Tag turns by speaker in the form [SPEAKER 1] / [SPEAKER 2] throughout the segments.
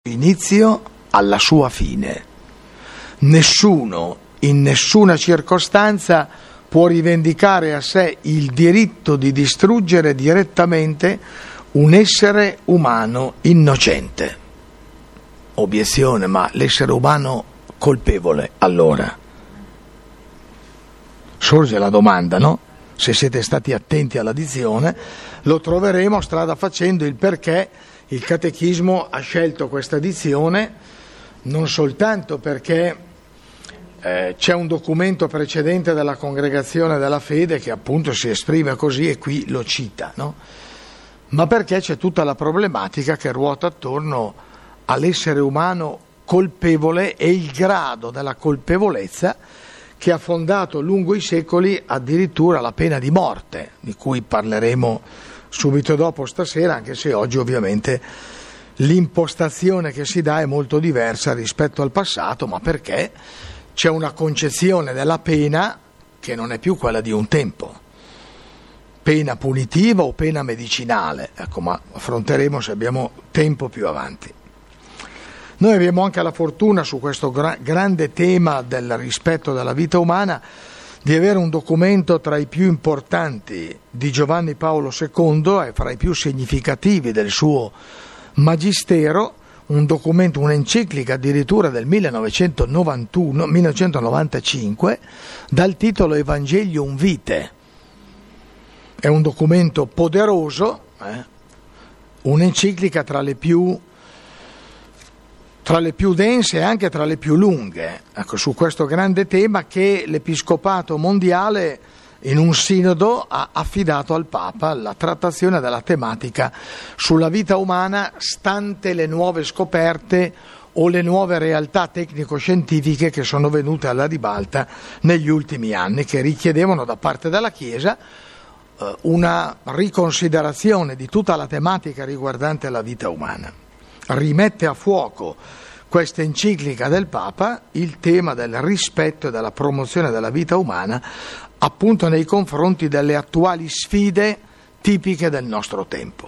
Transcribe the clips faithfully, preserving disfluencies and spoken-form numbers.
[SPEAKER 1] inizio alla sua fine. Nessuno, in nessuna circostanza, può rivendicare a sé il diritto di distruggere direttamente un essere umano innocente. Obiezione, ma l'essere umano colpevole, allora? Sorge la domanda, no? Se siete stati attenti alla dizione, lo troveremo strada facendo il perché il Catechismo ha scelto questa dizione, non soltanto perché eh, c'è un documento precedente della Congregazione della Fede che appunto si esprime così e qui lo cita, no? Ma perché c'è tutta la problematica che ruota attorno all'essere umano colpevole e il grado della colpevolezza che ha fondato lungo i secoli addirittura la pena di morte, di cui parleremo subito dopo stasera, anche se oggi ovviamente l'impostazione che si dà è molto diversa rispetto al passato, ma perché c'è una concezione della pena che non è più quella di un tempo, pena punitiva o pena medicinale, ecco, ma affronteremo se abbiamo tempo più avanti. Noi abbiamo anche la fortuna su questo gra- grande tema del rispetto della vita umana di avere un documento tra i più importanti di Giovanni Paolo secondo e fra i più significativi del suo magistero, un documento, un'enciclica addirittura del millenovecentonovantuno millenovecentonovantacinque dal titolo Evangelium Vitae. È un documento poderoso, eh? un'enciclica tra le più tra le più dense e anche tra le più lunghe, ecco, su questo grande tema che l'Episcopato mondiale in un sinodo ha affidato al Papa, la trattazione della tematica sulla vita umana stante le nuove scoperte o le nuove realtà tecnico-scientifiche che sono venute alla ribalta negli ultimi anni, che richiedevano da parte della Chiesa eh, una riconsiderazione di tutta la tematica riguardante la vita umana. Rimette a fuoco questa enciclica del Papa il tema del rispetto e della promozione della vita umana appunto nei confronti delle attuali sfide tipiche del nostro tempo.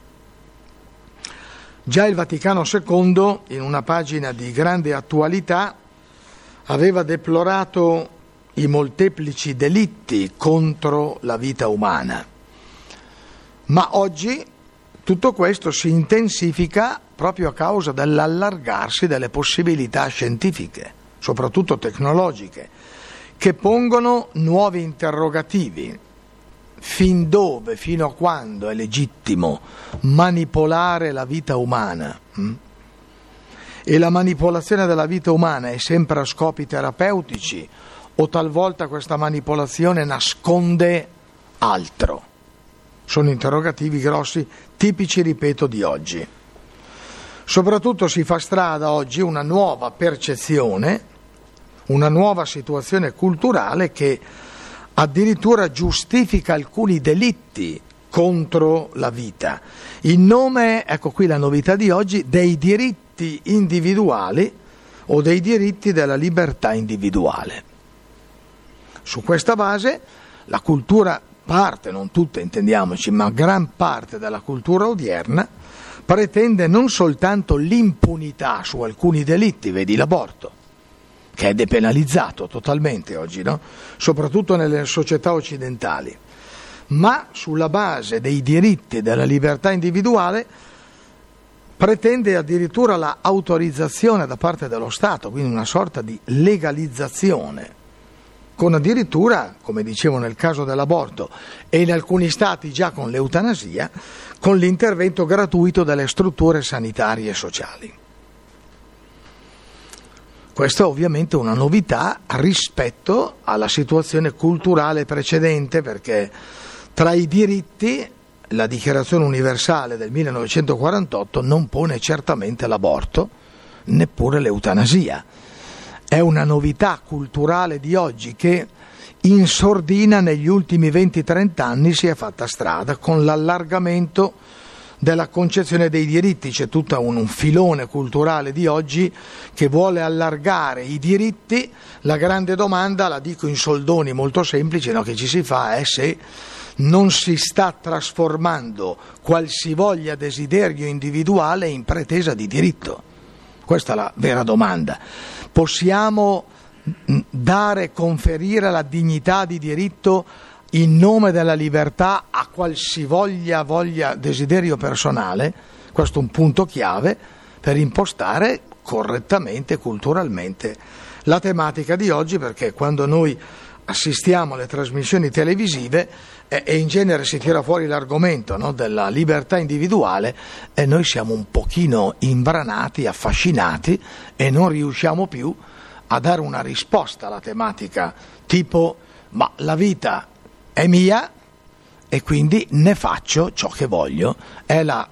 [SPEAKER 1] Già il Vaticano secondo, in una pagina di grande attualità, aveva deplorato i molteplici delitti contro la vita umana, ma oggi tutto questo si intensifica proprio a causa dell'allargarsi delle possibilità scientifiche, soprattutto tecnologiche, che pongono nuovi interrogativi. Fin dove, fino a quando è legittimo manipolare la vita umana? Hm? E la manipolazione della vita umana è sempre a scopi terapeutici o talvolta questa manipolazione nasconde altro? Sono interrogativi grossi, tipici, ripeto, di oggi. Soprattutto si fa strada oggi una nuova percezione, una nuova situazione culturale che addirittura giustifica alcuni delitti contro la vita, in nome, ecco qui la novità di oggi, dei diritti individuali o dei diritti della libertà individuale. Su questa base la cultura, parte, non tutta intendiamoci, ma gran parte della cultura odierna pretende non soltanto l'impunità su alcuni delitti, vedi l'aborto, che è depenalizzato totalmente oggi, no? Soprattutto nelle società occidentali, ma sulla base dei diritti della libertà individuale pretende addirittura la autorizzazione da parte dello Stato, quindi una sorta di legalizzazione, con addirittura, come dicevo nel caso dell'aborto e in alcuni stati già con l'eutanasia, con l'intervento gratuito delle strutture sanitarie e sociali. Questa è ovviamente una novità rispetto alla situazione culturale precedente, perché tra i diritti la Dichiarazione universale del millenovecentoquarantotto non pone certamente l'aborto, neppure l'eutanasia. È una novità culturale di oggi che in sordina negli ultimi venti trenta anni si è fatta strada con l'allargamento della concezione dei diritti. C'è tutto un, un filone culturale di oggi che vuole allargare i diritti. La grande domanda, la dico in soldoni molto semplici, no, che ci si fa è se non si sta trasformando qualsivoglia desiderio individuale in pretesa di diritto. Questa è la vera domanda. Possiamo dare, conferire la dignità di diritto in nome della libertà a qualsivoglia voglia, desiderio personale? Questo è un punto chiave per impostare correttamente, culturalmente, la tematica di oggi, perché quando noi assistiamo alle trasmissioni televisive e, e in genere si tira fuori l'argomento, no, della libertà individuale, e noi siamo un pochino imbranati, affascinati e non riusciamo più a dare una risposta alla tematica tipo: ma la vita è mia e quindi ne faccio ciò che voglio. È la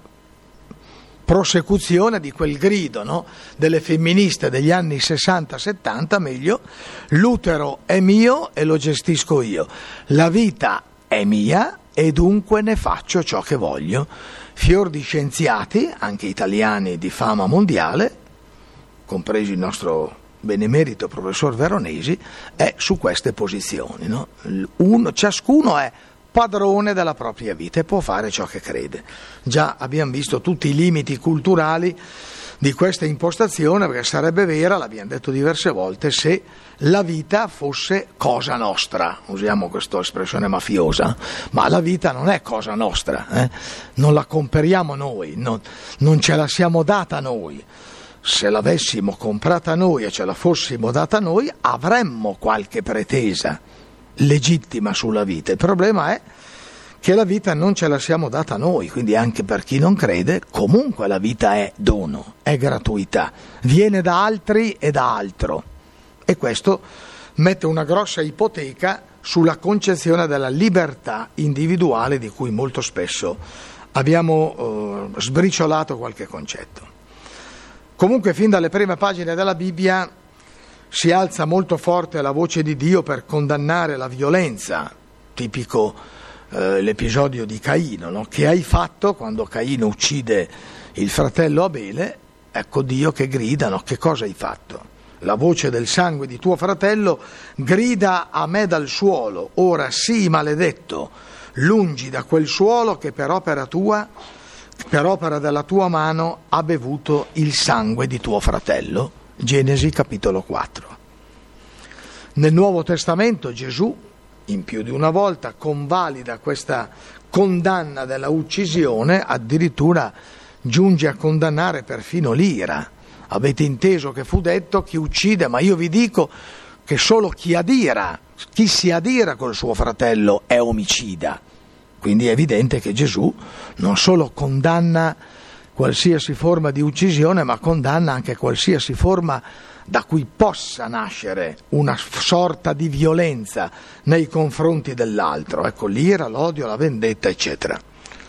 [SPEAKER 1] prosecuzione di quel grido, no, delle femministe degli anni sessanta settanta, meglio: l'utero è mio e lo gestisco io, la vita è mia e dunque ne faccio ciò che voglio. Fior di scienziati, anche italiani di fama mondiale, compresi il nostro benemerito professor Veronesi, è su queste posizioni, no? Uno, ciascuno è padrone della propria vita e può fare ciò che crede. Già abbiamo visto tutti i limiti culturali di questa impostazione, perché sarebbe vera, l'abbiamo detto diverse volte, se la vita fosse cosa nostra, usiamo questa espressione mafiosa, ma la vita non è cosa nostra, eh? Non la comperiamo noi, non, non ce la siamo data noi. Se l'avessimo comprata noi e ce la fossimo data noi, avremmo qualche pretesa legittima sulla vita. Il problema è che la vita non ce la siamo data noi, quindi anche per chi non crede, comunque la vita è dono, è gratuità, viene da altri e da altro. E questo mette una grossa ipoteca sulla concezione della libertà individuale, di cui molto spesso abbiamo eh, sbriciolato qualche concetto. Comunque, fin dalle prime pagine della Bibbia si alza molto forte la voce di Dio per condannare la violenza, tipico eh, l'episodio di Caino, no? Che hai fatto quando Caino uccide il fratello Abele? Ecco Dio che grida, no? Che cosa hai fatto? La voce del sangue di tuo fratello grida a me dal suolo, ora sii maledetto, lungi da quel suolo che per opera tua, per opera della tua mano, ha bevuto il sangue di tuo fratello. Genesi capitolo quattro. Nel Nuovo Testamento Gesù, in più di una volta, convalida questa condanna della uccisione, addirittura giunge a condannare perfino l'ira. Avete inteso che fu detto: chi uccide, ma io vi dico che solo chi adira, chi si adira col suo fratello è omicida. Quindi è evidente che Gesù non solo condanna qualsiasi forma di uccisione, ma condanna anche qualsiasi forma da cui possa nascere una sorta di violenza nei confronti dell'altro. Ecco, l'ira, l'odio, la vendetta, eccetera.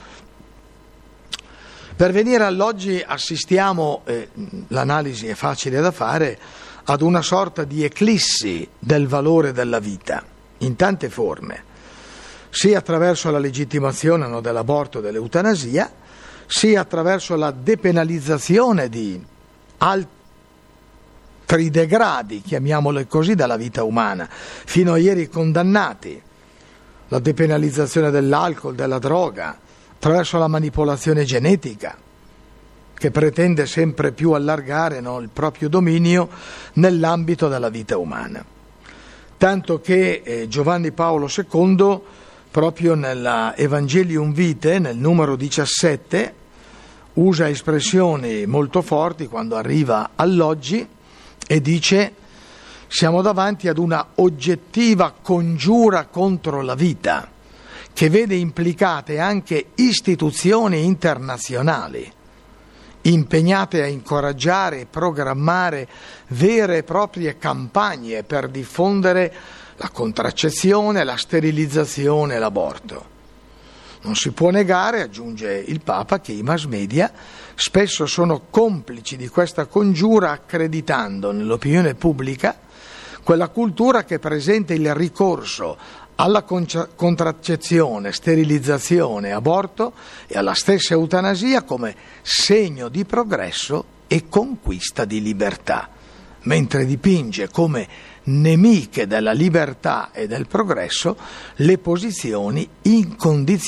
[SPEAKER 1] Per venire all'oggi assistiamo, eh, l'analisi è facile da fare, ad una sorta di eclissi del valore della vita, in tante forme, sia attraverso la legittimazione, no, dell'aborto e dell'eutanasia, sia attraverso la depenalizzazione di altri degradi, chiamiamoli così, della vita umana, fino a ieri condannati, la depenalizzazione dell'alcol, della droga, attraverso la manipolazione genetica, che pretende sempre più allargare, no, il proprio dominio nell'ambito della vita umana. Tanto che eh, Giovanni Paolo secondo, proprio nella Evangelium Vitae, nel numero diciassette, usa espressioni molto forti quando arriva all'oggi e dice: siamo davanti ad una oggettiva congiura contro la vita, che vede implicate anche istituzioni internazionali, impegnate a incoraggiare e programmare vere e proprie campagne per diffondere la contraccezione, la sterilizzazione e l'aborto. Non si può negare, aggiunge il Papa, che i mass media spesso sono complici di questa congiura, accreditando nell'opinione pubblica quella cultura che presenta il ricorso alla contraccezione, sterilizzazione, aborto e alla stessa eutanasia come segno di progresso e conquista di libertà, mentre dipinge come nemiche della libertà e del progresso le posizioni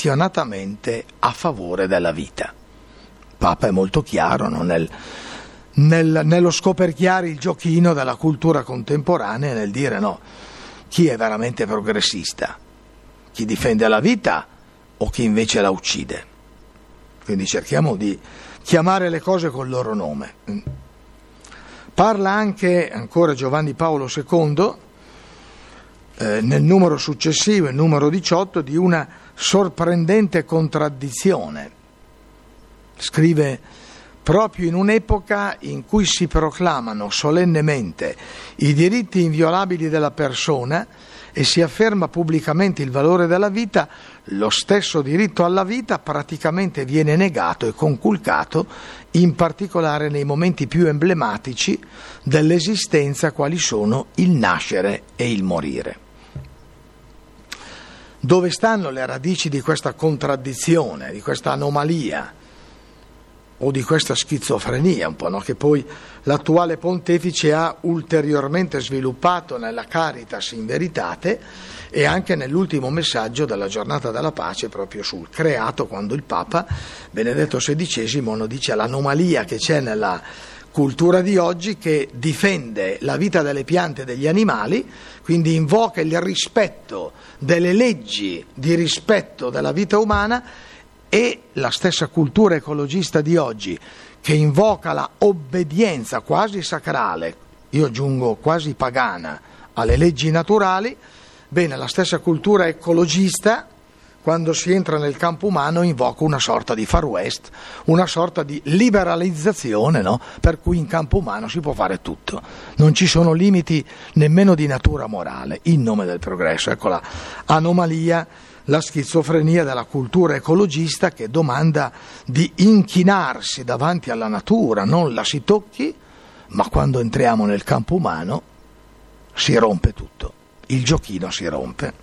[SPEAKER 1] incondizionatamente a favore della vita. Il Papa è molto chiaro, no, nel nel, nello scoperchiare il giochino della cultura contemporanea, nel dire no, chi è veramente progressista? Chi difende la vita o chi invece la uccide? Quindi cerchiamo di chiamare le cose col loro nome. Parla anche, ancora Giovanni Paolo secondo, eh, nel numero successivo, il numero diciotto, di una sorprendente contraddizione. Scrive: proprio in un'epoca in cui si proclamano solennemente i diritti inviolabili della persona e si afferma pubblicamente il valore della vita, lo stesso diritto alla vita praticamente viene negato e conculcato, in particolare nei momenti più emblematici dell'esistenza, quali sono il nascere e il morire. Dove stanno le radici di questa contraddizione, di questa anomalia o di questa schizofrenia un po', no? Che poi l'attuale pontefice ha ulteriormente sviluppato nella Caritas in Veritate e anche nell'ultimo messaggio della giornata della pace proprio sul creato, quando il Papa Benedetto sedicesimo non dice l'anomalia che c'è nella cultura di oggi, che difende la vita delle piante e degli animali, quindi invoca il rispetto delle leggi di rispetto della vita umana, e la stessa cultura ecologista di oggi che invoca la obbedienza quasi sacrale, io aggiungo quasi pagana, alle leggi naturali. Bene, la stessa cultura ecologista, quando si entra nel campo umano, invoca una sorta di Far West, una sorta di liberalizzazione, no? Per cui in campo umano si può fare tutto, non ci sono limiti nemmeno di natura morale, in nome del progresso. Ecco la anomalia, la schizofrenia della cultura ecologista, che domanda di inchinarsi davanti alla natura, non la si tocchi, ma quando entriamo nel campo umano si rompe tutto, il giochino si rompe.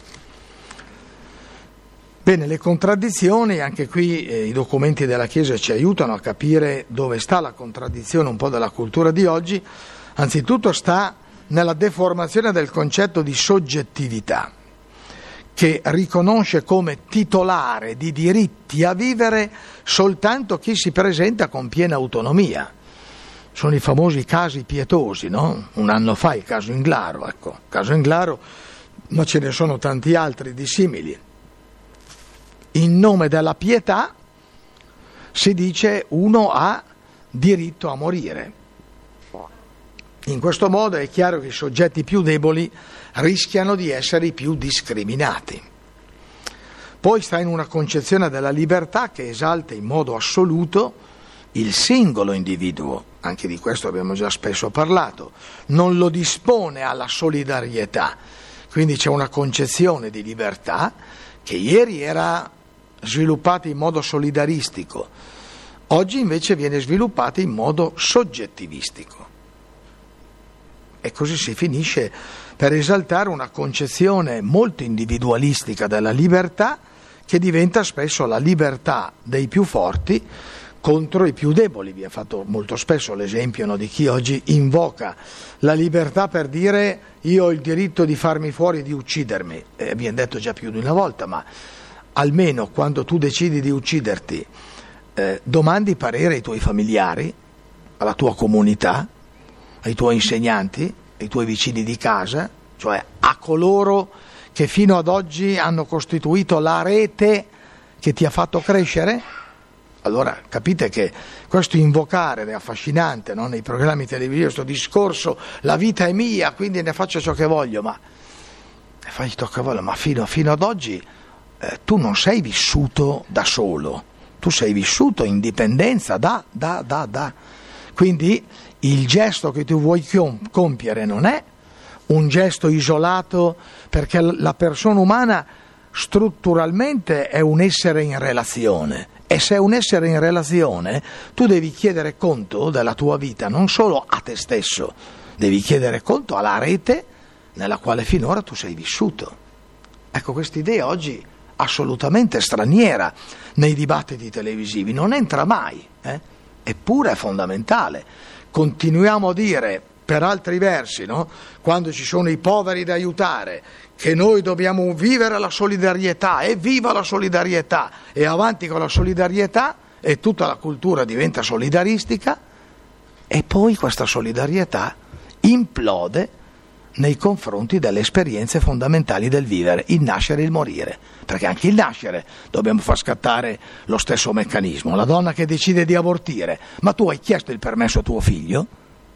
[SPEAKER 1] Bene, le contraddizioni, anche qui eh, i documenti della Chiesa ci aiutano a capire dove sta la contraddizione un po' della cultura di oggi. Anzitutto sta nella deformazione del concetto di soggettività, che riconosce come titolare di diritti a vivere soltanto chi si presenta con piena autonomia. Sono i famosi casi pietosi, no? Un anno fa il caso Inglaro, ecco, caso Inglaro, ma ce ne sono tanti altri di simili. In nome della pietà si dice uno ha diritto a morire. In questo modo è chiaro che i soggetti più deboli rischiano di essere i più discriminati. Poi sta in una concezione della libertà che esalta in modo assoluto il singolo individuo, anche di questo abbiamo già spesso parlato, non lo dispone alla solidarietà, quindi c'è una concezione di libertà che ieri era sviluppata in modo solidaristico, oggi invece viene sviluppata in modo soggettivistico. E così si finisce per esaltare una concezione molto individualistica della libertà, che diventa spesso la libertà dei più forti contro i più deboli. Vi ha fatto molto spesso l'esempio, no, di chi oggi invoca la libertà per dire io ho il diritto di farmi fuori e di uccidermi. Eh, abbiamo detto già più di una volta, ma almeno quando tu decidi di ucciderti eh, domandi parere ai tuoi familiari, alla tua comunità, ai tuoi insegnanti, ai tuoi vicini di casa, cioè a coloro che fino ad oggi hanno costituito la rete che ti ha fatto crescere. Allora capite che questo invocare è affascinante, no? Nei programmi televisivi, questo discorso, la vita è mia, quindi ne faccio ciò che voglio, ma ne fai ciò che voglio, ma fino, fino ad oggi eh, tu non sei vissuto da solo, tu sei vissuto in dipendenza da, da, da, da. Quindi il gesto che tu vuoi compiere non è un gesto isolato, perché la persona umana strutturalmente è un essere in relazione, e se è un essere in relazione tu devi chiedere conto della tua vita non solo a te stesso, devi chiedere conto alla rete nella quale finora tu sei vissuto. Ecco, questa idea oggi assolutamente straniera nei dibattiti televisivi, non entra mai, eh? Eppure è fondamentale. Continuiamo a dire per altri versi, no? Quando ci sono i poveri da aiutare, che noi dobbiamo vivere la solidarietà, e viva la solidarietà, e avanti con la solidarietà, e tutta la cultura diventa solidaristica, E poi questa solidarietà implode nei confronti delle esperienze fondamentali del vivere, il nascere e il morire, perché anche il nascere dobbiamo far scattare lo stesso meccanismo. La donna che decide di abortire, ma tu hai chiesto il permesso a tuo figlio?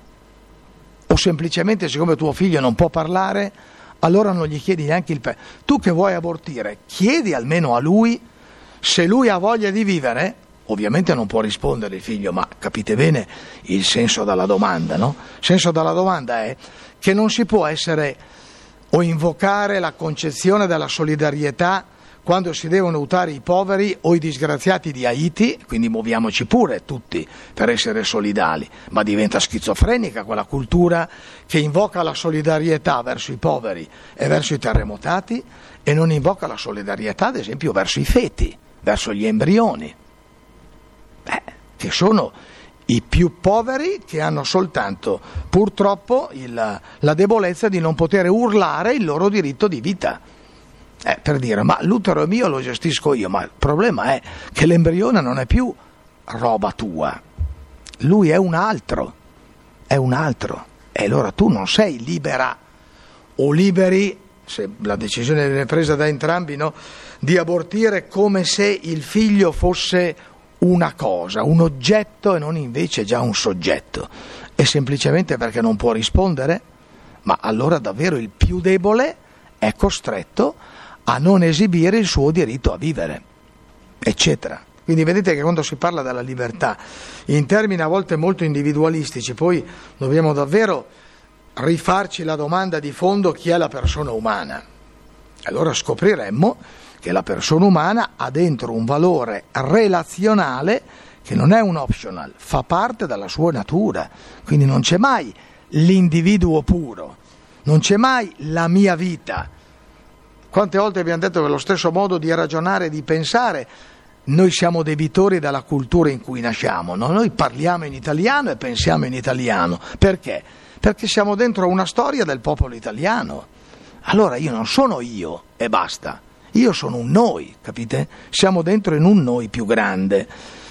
[SPEAKER 1] O semplicemente siccome tuo figlio non può parlare, allora non gli chiedi neanche il permesso? Tu che vuoi abortire, chiedi almeno a lui se lui ha voglia di vivere. Ovviamente non può rispondere il figlio, ma capite bene il senso della domanda, no? Il senso della domanda è che non si può essere o invocare la concezione della solidarietà quando si devono aiutare i poveri o i disgraziati di Haiti, quindi muoviamoci pure tutti per essere solidali, ma diventa schizofrenica quella cultura che invoca la solidarietà verso i poveri e verso i terremotati e non invoca la solidarietà, ad esempio, verso i feti, verso gli embrioni. Eh, che sono i più poveri, che hanno soltanto purtroppo il, la debolezza di non poter urlare il loro diritto di vita. Eh, per dire, ma l'utero è mio, lo gestisco io, ma il problema è che l'embrione non è più roba tua, lui è un altro, è un altro, e allora tu non sei libera o liberi, se la decisione viene presa da entrambi, no, di abortire come se il figlio fosse una cosa, un oggetto e non invece già un soggetto, è semplicemente perché non può rispondere, ma allora davvero il più debole è costretto a non esibire il suo diritto a vivere, eccetera. Quindi vedete che quando si parla della libertà in termini a volte molto individualistici, poi dobbiamo davvero rifarci la domanda di fondo: chi è la persona umana? Allora scopriremmo che la persona umana ha dentro un valore relazionale che non è un optional, fa parte della sua natura, quindi non c'è mai l'individuo puro, non c'è mai la mia vita. Quante volte abbiamo detto che lo stesso modo di ragionare e di pensare, noi siamo debitori della cultura in cui nasciamo, no? Noi parliamo in italiano e pensiamo in italiano, perché? Perché siamo dentro una storia del popolo italiano. Allora io non sono io e basta, io sono un noi, capite? Siamo dentro in un noi più grande.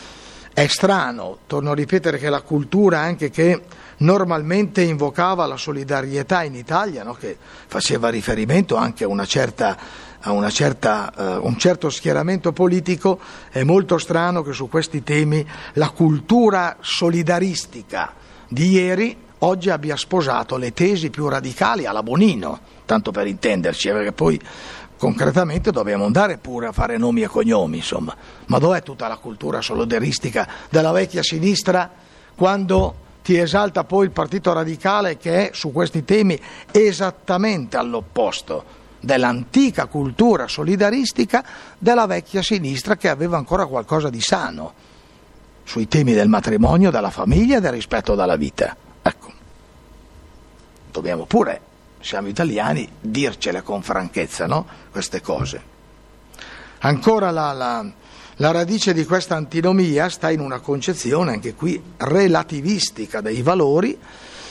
[SPEAKER 1] È strano, torno a ripetere, che la cultura anche che normalmente invocava la solidarietà in Italia, no? Che faceva riferimento anche a una certa, a una certa, uh, un certo schieramento politico, è molto strano che su questi temi la cultura solidaristica di ieri oggi abbia sposato le tesi più radicali alla Bonino, tanto per intenderci, perché poi concretamente dobbiamo andare pure a fare nomi e cognomi, insomma. Ma dov'è tutta la cultura solidaristica della vecchia sinistra quando ti esalta poi il Partito Radicale, che è su questi temi esattamente all'opposto dell'antica cultura solidaristica della vecchia sinistra, che aveva ancora qualcosa di sano sui temi del matrimonio, della famiglia e del rispetto della vita. Ecco, dobbiamo pure, siamo italiani, dircele con franchezza, no? Queste cose. Ancora la, la, la radice di questa antinomia sta in una concezione, anche qui, relativistica dei valori,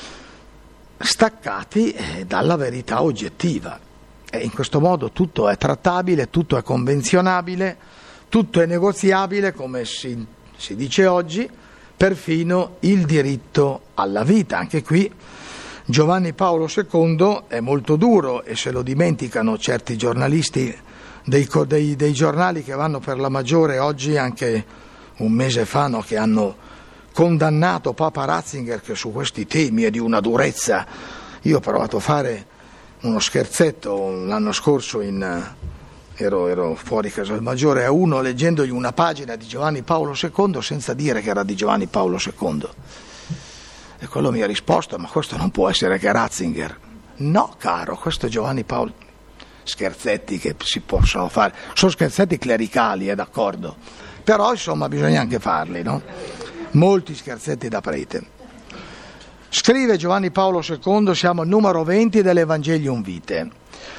[SPEAKER 1] staccati dalla verità oggettiva. E in questo modo tutto è trattabile, tutto è convenzionabile, tutto è negoziabile, come si, si dice oggi, perfino il diritto alla vita. Anche qui Giovanni Paolo secondo è molto duro, e se lo dimenticano certi giornalisti dei, dei, dei giornali che vanno per la maggiore oggi, anche un mese fa, no, che hanno condannato Papa Ratzinger, che su questi temi è di una durezza. Io ho provato a fare uno scherzetto l'anno scorso, in, ero, ero fuori Casal Maggiore, a uno leggendogli una pagina di Giovanni Paolo secondo senza dire che era di Giovanni Paolo secondo. E quello mi ha risposto: ma questo non può essere che Ratzinger. No, caro, questo è Giovanni Paolo. Scherzetti che si possono fare, sono scherzetti clericali, è d'accordo, però insomma bisogna anche farli, no? Molti scherzetti da prete. Scrive Giovanni Paolo secondo, siamo al numero venti dell'Evangelium Vitae: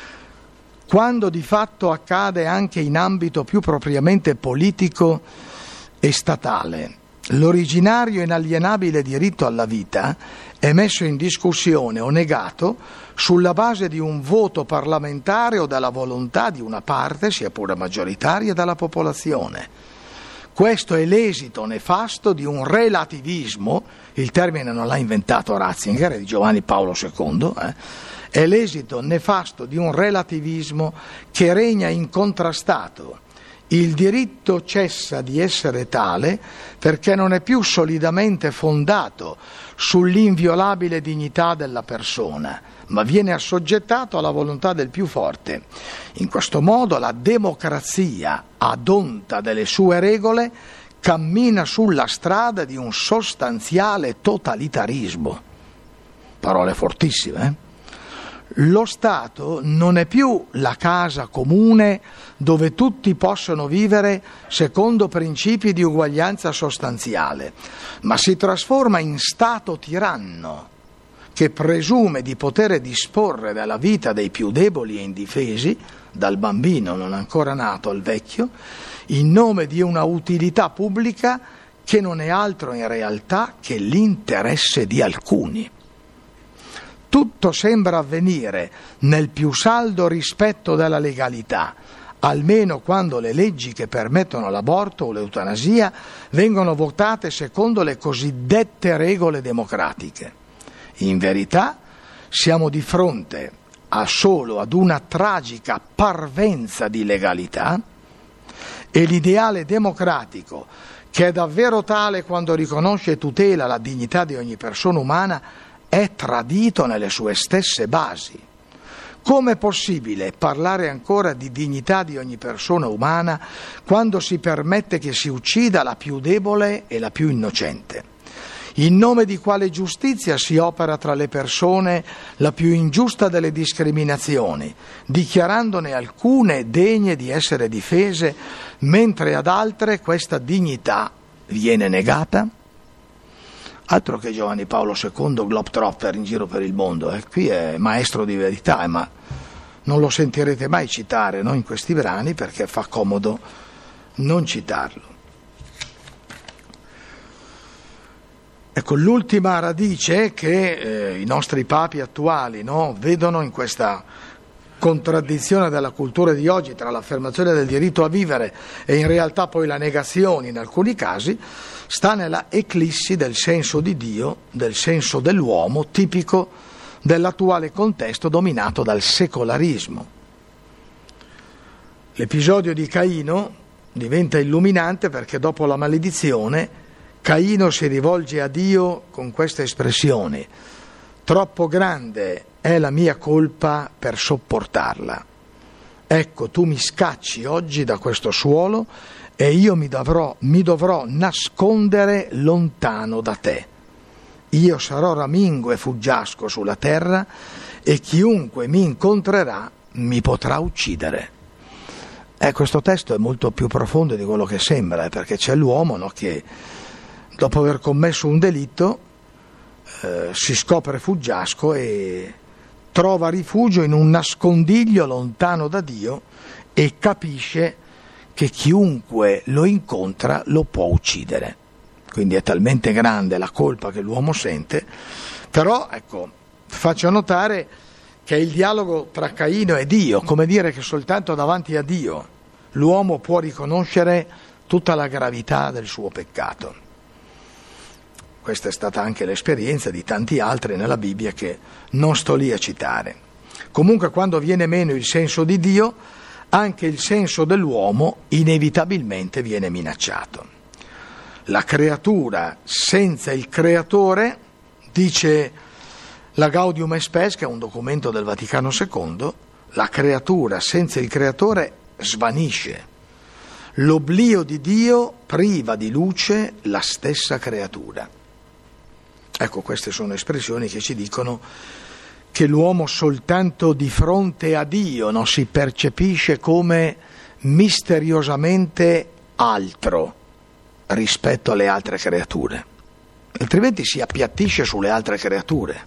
[SPEAKER 1] quando di fatto accade anche in ambito più propriamente politico e statale, l'originario e inalienabile diritto alla vita è messo in discussione o negato sulla base di un voto parlamentare o dalla volontà di una parte, sia pure maggioritaria, della popolazione. Questo è l'esito nefasto di un relativismo, il termine non l'ha inventato Ratzinger, è di Giovanni Paolo secondo, eh, è l'esito nefasto di un relativismo che regna incontrastato. Il diritto cessa di essere tale perché non è più solidamente fondato sull'inviolabile dignità della persona, ma viene assoggettato alla volontà del più forte. In questo modo la democrazia, ad onta delle sue regole, cammina sulla strada di un sostanziale totalitarismo. Parole fortissime, eh? Lo Stato non è più la casa comune dove tutti possono vivere secondo principi di uguaglianza sostanziale, ma si trasforma in Stato tiranno che presume di poter disporre della vita dei più deboli e indifesi, dal bambino non ancora nato al vecchio, in nome di una utilità pubblica che non è altro in realtà che l'interesse di alcuni. Tutto sembra avvenire nel più saldo rispetto della legalità, almeno quando le leggi che permettono l'aborto o l'eutanasia vengono votate secondo le cosiddette regole democratiche. In verità siamo di fronte a solo ad una tragica parvenza di legalità e l'ideale democratico, che è davvero tale quando riconosce e tutela la dignità di ogni persona umana, è tradito nelle sue stesse basi. Com'è possibile parlare ancora di dignità di ogni persona umana quando si permette che si uccida la più debole e la più innocente? In nome di quale giustizia si opera tra le persone la più ingiusta delle discriminazioni, dichiarandone alcune degne di essere difese, mentre ad altre questa dignità viene negata? Altro che Giovanni Paolo secondo globetrotter in giro per il mondo, eh. Qui è maestro di verità, eh, ma non lo sentirete mai citare, no, in questi brani, perché fa comodo non citarlo. Ecco, l'ultima radice che eh, i nostri papi attuali, no, vedono in questa contraddizione della cultura di oggi tra l'affermazione del diritto a vivere e in realtà poi la negazione in alcuni casi, sta nella eclissi del senso di Dio, del senso dell'uomo, tipico dell'attuale contesto dominato dal secolarismo. L'episodio di Caino diventa illuminante perché dopo la maledizione Caino si rivolge a Dio con queste espressioni: troppo grande è la mia colpa per sopportarla. Ecco, tu mi scacci oggi da questo suolo e io mi dovrò, mi dovrò nascondere lontano da te. Io sarò ramingo e fuggiasco sulla terra e chiunque mi incontrerà mi potrà uccidere. Eh, questo testo è molto più profondo di quello che sembra, eh, perché c'è l'uomo, no, che dopo aver commesso un delitto eh, si scopre fuggiasco e trova rifugio in un nascondiglio lontano da Dio e capisce che chiunque lo incontra lo può uccidere. Quindi è talmente grande la colpa che l'uomo sente, però ecco, faccio notare che è il dialogo tra Caino e Dio, come dire che soltanto davanti a Dio l'uomo può riconoscere tutta la gravità del suo peccato. Questa è stata anche l'esperienza di tanti altri nella Bibbia che non sto lì a citare. Comunque, quando viene meno il senso di Dio, anche il senso dell'uomo inevitabilmente viene minacciato. La creatura senza il creatore, dice la Gaudium et Spes, che è un documento del Vaticano secondo, la creatura senza il creatore svanisce. L'oblio di Dio priva di luce la stessa creatura. Ecco, queste sono espressioni che ci dicono che l'uomo soltanto di fronte a Dio non si percepisce come misteriosamente altro rispetto alle altre creature, altrimenti si appiattisce sulle altre creature,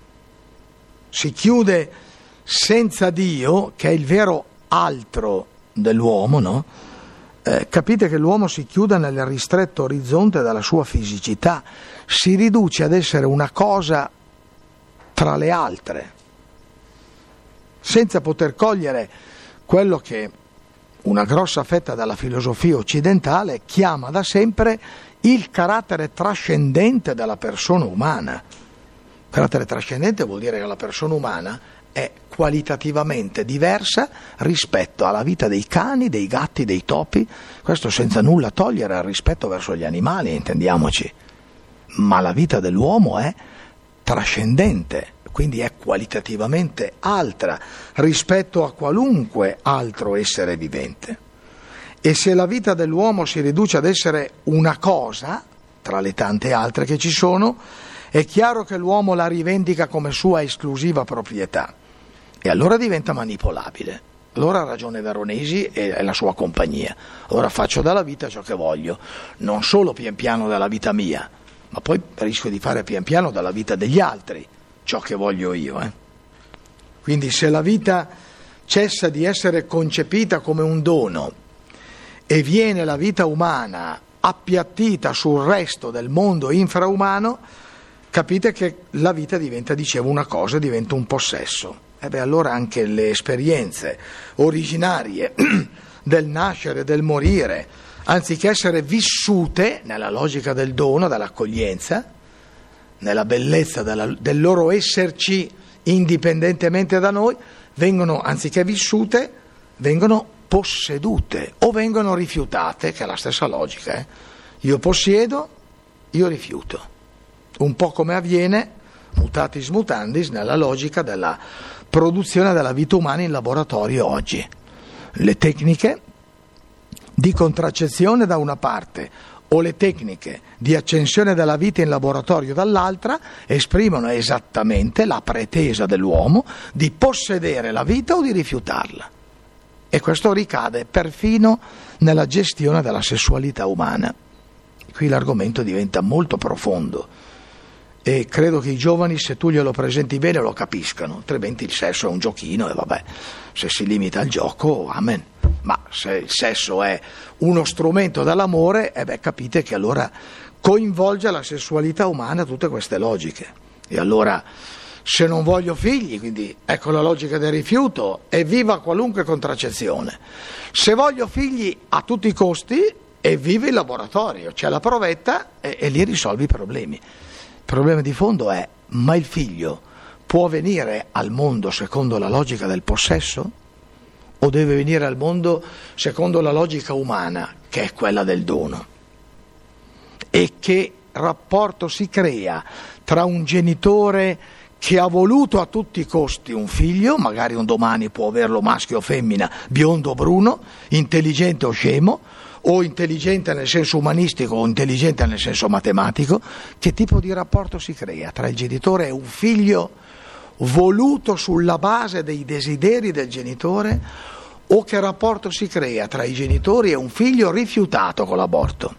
[SPEAKER 1] si chiude senza Dio, che è il vero altro dell'uomo, no? Eh, capite che l'uomo si chiude nel ristretto orizzonte della sua fisicità, si riduce ad essere una cosa tra le altre, senza poter cogliere quello che una grossa fetta della filosofia occidentale chiama da sempre il carattere trascendente della persona umana. Carattere trascendente vuol dire che la persona umana è qualitativamente diversa rispetto alla vita dei cani, dei gatti, dei topi, questo senza nulla togliere al rispetto verso gli animali, intendiamoci, ma la vita dell'uomo è trascendente, quindi è qualitativamente altra rispetto a qualunque altro essere vivente. E se la vita dell'uomo si riduce ad essere una cosa, tra le tante altre che ci sono, è chiaro che l'uomo la rivendica come sua esclusiva proprietà. E allora diventa manipolabile. Allora ha ragione Veronesi e la sua compagnia. Ora faccio dalla vita ciò che voglio, non solo pian piano dalla vita mia, ma poi rischio di fare pian piano dalla vita degli altri ciò che voglio io. Eh? Quindi se la vita cessa di essere concepita come un dono e viene la vita umana appiattita sul resto del mondo infraumano, capite che la vita diventa, dicevo, una cosa, diventa un possesso. E beh, allora anche le esperienze originarie del nascere e del morire, anziché essere vissute nella logica del dono, dell'accoglienza, nella bellezza della, del loro esserci indipendentemente da noi, vengono, anziché vissute, vengono possedute o vengono rifiutate, che è la stessa logica. Eh? Io possiedo, io rifiuto. Un po' come avviene, mutatis mutandis, nella logica della produzione della vita umana in laboratorio oggi. Le tecniche di contraccezione da una parte o le tecniche di accensione della vita in laboratorio dall'altra esprimono esattamente la pretesa dell'uomo di possedere la vita o di rifiutarla. E questo ricade perfino nella gestione della sessualità umana. Qui l'argomento diventa molto profondo. E credo che i giovani, se tu glielo presenti bene, lo capiscano, altrimenti il sesso è un giochino e vabbè, se si limita al gioco, amen. Ma se il sesso è uno strumento dell'amore, eh beh, capite che allora coinvolge la sessualità umana tutte queste logiche. E allora, se non voglio figli, quindi ecco la logica del rifiuto, evviva qualunque contraccezione. Se voglio figli a tutti i costi, evviva il laboratorio, c'è la provetta e, e lì risolvi i problemi. Il problema di fondo è, ma il figlio può venire al mondo secondo la logica del possesso? O deve venire al mondo secondo la logica umana, che è quella del dono? E che rapporto si crea tra un genitore che ha voluto a tutti i costi un figlio, magari un domani può averlo maschio o femmina, biondo o bruno, intelligente o scemo, o intelligente nel senso umanistico o intelligente nel senso matematico, che tipo di rapporto si crea tra il genitore e un figlio voluto sulla base dei desideri del genitore, o che rapporto si crea tra i genitori e un figlio rifiutato con l'aborto?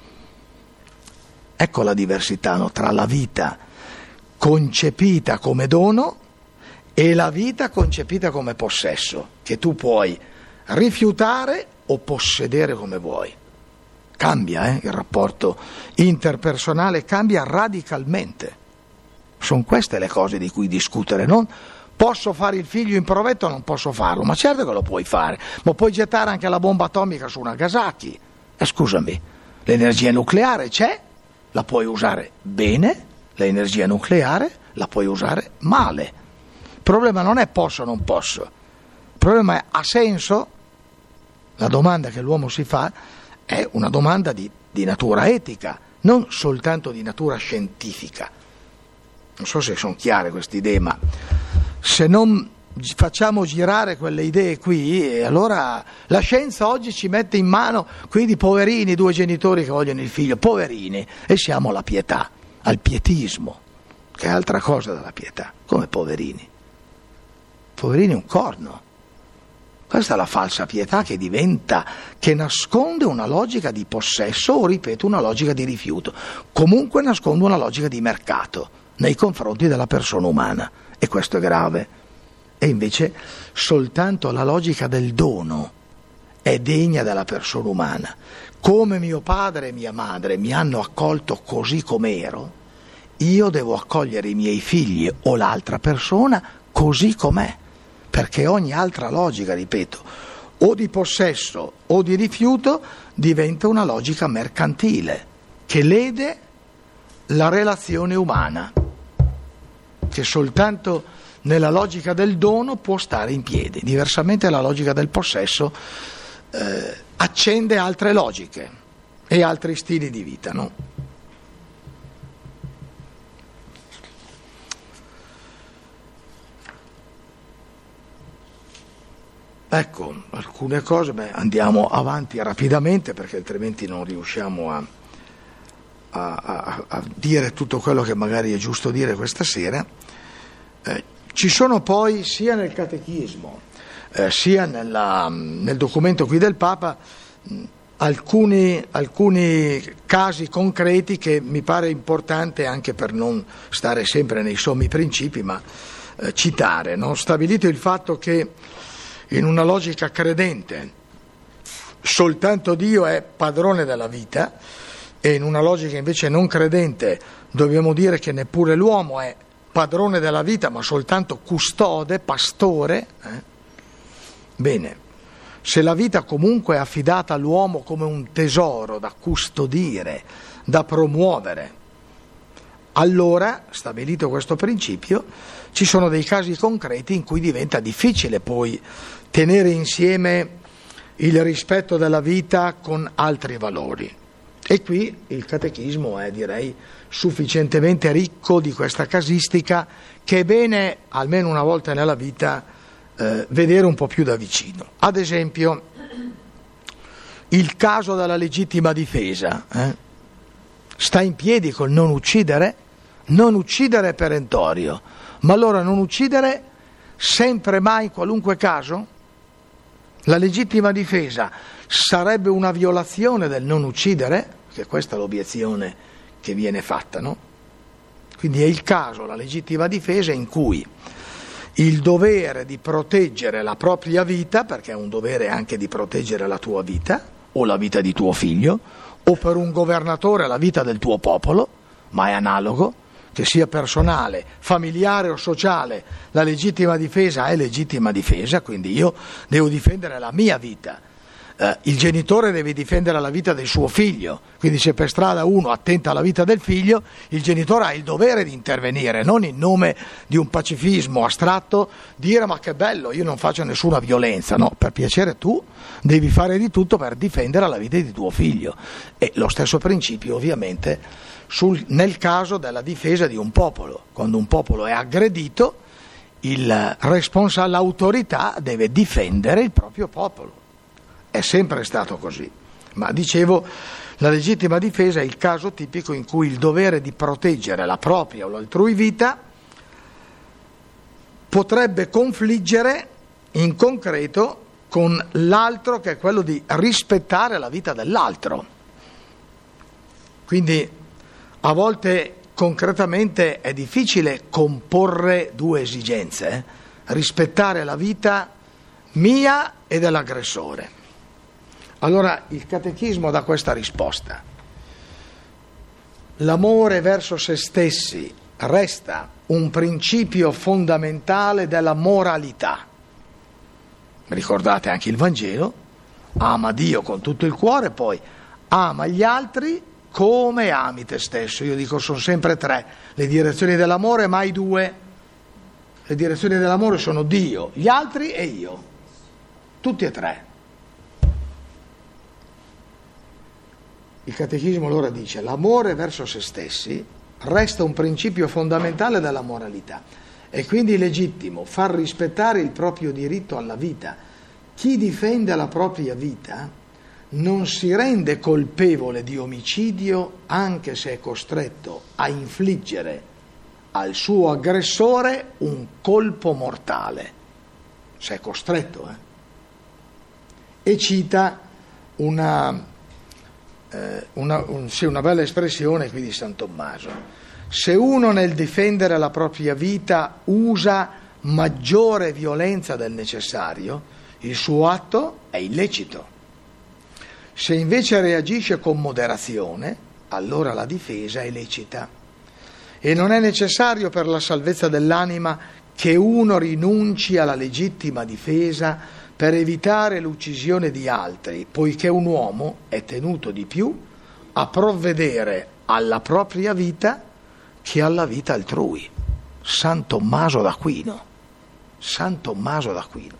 [SPEAKER 1] Ecco la diversità, no? Tra la vita concepita come dono e la vita concepita come possesso, che tu puoi rifiutare o possedere come vuoi. Cambia, eh? Il rapporto interpersonale cambia radicalmente. Sono queste le cose di cui discutere, non posso fare il figlio in provetto o non posso farlo, ma certo che lo puoi fare, ma puoi gettare anche la bomba atomica su Nagasaki. E scusami, l'energia nucleare c'è, la puoi usare bene, l'energia nucleare la puoi usare male. Il problema non è posso o non posso, il problema è ha senso? La domanda che l'uomo si fa è una domanda di, di natura etica, non soltanto di natura scientifica. Non so se sono chiare queste idee, ma se non facciamo girare quelle idee qui, allora la scienza oggi ci mette in mano, quindi poverini, due genitori che vogliono il figlio, poverini, e siamo alla pietà, al pietismo, che è altra cosa dalla pietà. Come poverini? Poverini è un corno. Questa è la falsa pietà che diventa, che nasconde una logica di possesso o, ripeto, una logica di rifiuto. Comunque nasconde una logica di mercato nei confronti della persona umana, e questo è grave. E invece soltanto la logica del dono è degna della persona umana. Come mio padre e mia madre mi hanno accolto così com'ero, io devo accogliere i miei figli o l'altra persona così com'è. Perché ogni altra logica, ripeto, o di possesso o di rifiuto, diventa una logica mercantile che lede la relazione umana, che soltanto nella logica del dono può stare in piedi. Diversamente la logica del possesso eh, accende altre logiche e altri stili di vita, no? Ecco, alcune cose, beh, andiamo avanti rapidamente perché altrimenti non riusciamo a, a, a, a dire tutto quello che magari è giusto dire questa sera. Eh, ci sono poi sia nel catechismo eh, sia nella, nel documento qui del Papa mh, alcuni, alcuni casi concreti che mi pare importante, anche per non stare sempre nei sommi principi, ma eh, citare, no? Stabilito il fatto che in una logica credente soltanto Dio è padrone della vita, e in una logica invece non credente dobbiamo dire che neppure l'uomo è padrone della vita, ma soltanto custode, pastore. Eh? Bene, se la vita comunque è affidata all'uomo come un tesoro da custodire, da promuovere, allora, stabilito questo principio, ci sono dei casi concreti in cui diventa difficile poi tenere insieme il rispetto della vita con altri valori. E qui il catechismo è, direi, sufficientemente ricco di questa casistica che è bene, almeno una volta nella vita, eh, vedere un po' più da vicino. Ad esempio, il caso della legittima difesa. Eh? Sta in piedi col non uccidere? Non uccidere è perentorio, ma allora non uccidere sempre, mai, in qualunque caso? La legittima difesa sarebbe una violazione del non uccidere? Perché questa è l'obiezione che viene fatta, no? Quindi è il caso, la legittima difesa, in cui il dovere di proteggere la propria vita, perché è un dovere anche di proteggere la tua vita, o la vita di tuo figlio, o per un governatore la vita del tuo popolo, ma è analogo, che sia personale, familiare o sociale, la legittima difesa è legittima difesa, quindi io devo difendere la mia vita. Eh, il genitore deve difendere la vita del suo figlio, quindi se per strada uno attenta alla vita del figlio, il genitore ha il dovere di intervenire, non in nome di un pacifismo astratto dire ma che bello, io non faccio nessuna violenza, no, per piacere tu devi fare di tutto per difendere la vita di tuo figlio. E lo stesso principio ovviamente sul, nel caso della difesa di un popolo. Quando un popolo è aggredito, il responsa- l'autorità deve difendere il proprio popolo. È sempre stato così. Ma dicevo, la legittima difesa è il caso tipico in cui il dovere di proteggere la propria o l'altrui vita potrebbe confliggere in concreto con l'altro, che è quello di rispettare la vita dell'altro. Quindi a volte concretamente è difficile comporre due esigenze, eh? rispettare la vita mia e dell'aggressore. Allora il catechismo dà questa risposta: l'amore verso se stessi resta un principio fondamentale della moralità. Ricordate anche il Vangelo: ama Dio con tutto il cuore, poi ama gli altri come ami te stesso. Io dico, sono sempre tre le direzioni dell'amore, mai due. Le direzioni dell'amore sono Dio, gli altri e io, tutti e tre. Il catechismo allora dice: l'amore verso se stessi resta un principio fondamentale della moralità, è quindi legittimo far rispettare il proprio diritto alla vita. Chi difende la propria vita non si rende colpevole di omicidio anche se è costretto a infliggere al suo aggressore un colpo mortale, se è costretto. Eh? E cita una, eh, una, un, sì, una bella espressione qui di San Tommaso: se uno nel difendere la propria vita usa maggiore violenza del necessario, il suo atto è illecito. Se invece reagisce con moderazione, allora la difesa è lecita. E non è necessario per la salvezza dell'anima che uno rinunci alla legittima difesa per evitare l'uccisione di altri, poiché un uomo è tenuto di più a provvedere alla propria vita che alla vita altrui. San Tommaso d'Aquino. San Tommaso d'Aquino.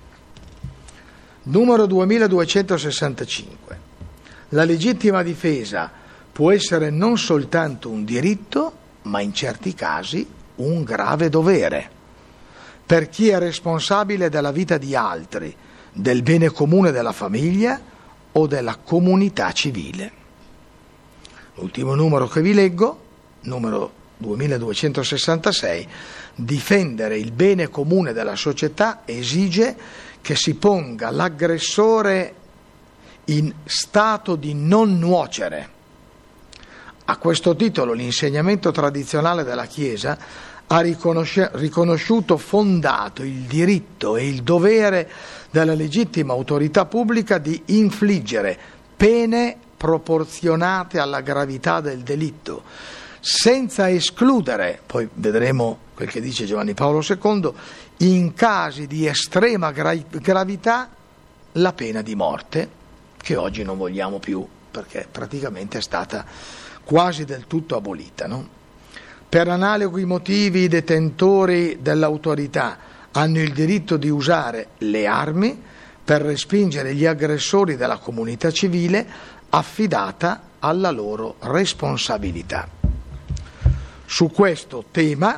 [SPEAKER 1] Numero duemiladuecentosessantacinque. La legittima difesa può essere non soltanto un diritto, ma in certi casi un grave dovere, per chi è responsabile della vita di altri, del bene comune della famiglia o della comunità civile. L'ultimo numero che vi leggo, numero duemiladuecentosessantasei, difendere il bene comune della società esige che si ponga l'aggressore in stato di non nuocere. A questo titolo l'insegnamento tradizionale della Chiesa ha riconosciuto fondato il diritto e il dovere della legittima autorità pubblica di infliggere pene proporzionate alla gravità del delitto, senza escludere, poi vedremo quel che dice Giovanni Paolo secondo, in casi di estrema gra- gravità la pena di morte, che oggi non vogliamo più perché praticamente è stata quasi del tutto abolita, no? Per analoghi motivi i detentori dell'autorità hanno il diritto di usare le armi per respingere gli aggressori della comunità civile affidata alla loro responsabilità. Su questo tema,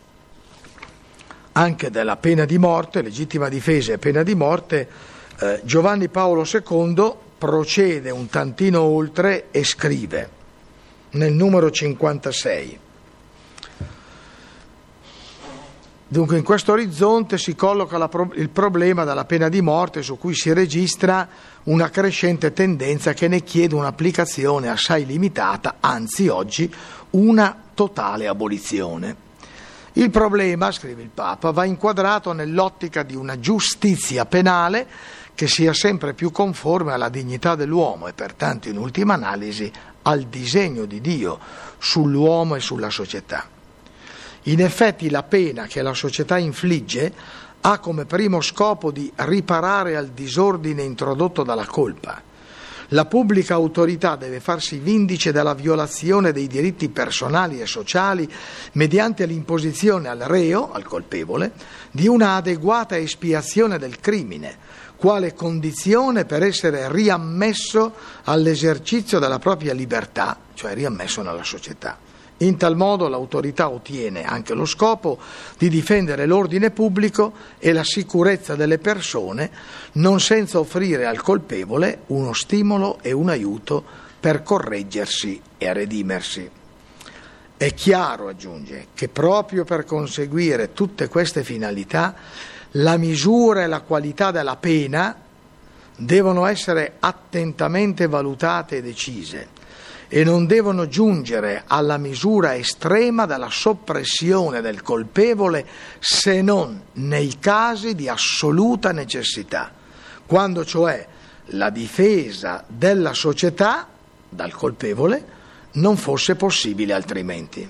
[SPEAKER 1] anche della pena di morte, legittima difesa e pena di morte, eh, Giovanni Paolo secondo procede un tantino oltre e scrive nel numero cinquantasei. Dunque in questo orizzonte si colloca la pro- il problema della pena di morte, su cui si registra una crescente tendenza che ne chiede un'applicazione assai limitata, anzi oggi una totale abolizione. Il problema, scrive il Papa, va inquadrato nell'ottica di una giustizia penale che sia sempre più conforme alla dignità dell'uomo e pertanto in ultima analisi al disegno di Dio sull'uomo e sulla società. In effetti la pena che la società infligge ha come primo scopo di riparare al disordine introdotto dalla colpa. La pubblica autorità deve farsi vindice della violazione dei diritti personali e sociali mediante l'imposizione al reo, al colpevole, di una adeguata espiazione del crimine, quale condizione per essere riammesso all'esercizio della propria libertà, cioè riammesso nella società. In tal modo l'autorità ottiene anche lo scopo di difendere l'ordine pubblico e la sicurezza delle persone, non senza offrire al colpevole uno stimolo e un aiuto per correggersi e redimersi. È chiaro, aggiunge, che proprio per conseguire tutte queste finalità la misura e la qualità della pena devono essere attentamente valutate e decise, e non devono giungere alla misura estrema della soppressione del colpevole se non nei casi di assoluta necessità, quando cioè la difesa della società dal colpevole non fosse possibile altrimenti.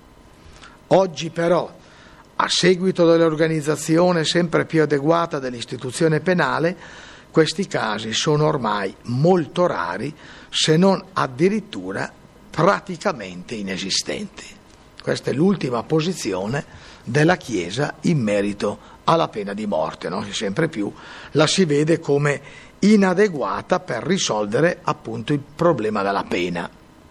[SPEAKER 1] Oggi però, a seguito dell'organizzazione sempre più adeguata dell'istituzione penale, questi casi sono ormai molto rari, se non addirittura praticamente inesistenti. Questa è l'ultima posizione della Chiesa in merito alla pena di morte, no? Che sempre più la si vede come inadeguata per risolvere appunto il problema della pena.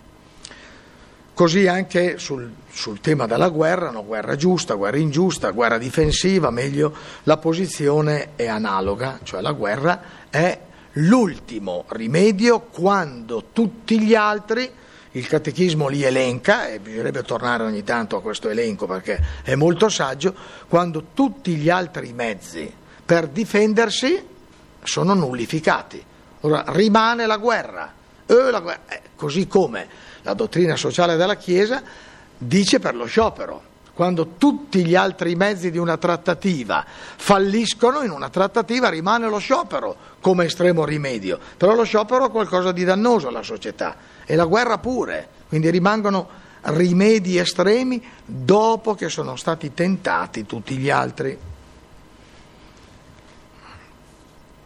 [SPEAKER 1] Così anche sul, sul tema della guerra, no? Guerra giusta, guerra ingiusta, guerra difensiva, meglio, la posizione è analoga, cioè la guerra è l'ultimo rimedio quando tutti gli altri, il catechismo li elenca, e bisognerebbe tornare ogni tanto a questo elenco perché è molto saggio, quando tutti gli altri mezzi per difendersi sono nullificati. Ora rimane la guerra, eh, la guerra. Eh, così come la dottrina sociale della Chiesa dice per lo sciopero. Quando tutti gli altri mezzi di una trattativa falliscono, in una trattativa rimane lo sciopero come estremo rimedio, però lo sciopero è qualcosa di dannoso alla società e la guerra pure, quindi rimangono rimedi estremi dopo che sono stati tentati tutti gli altri.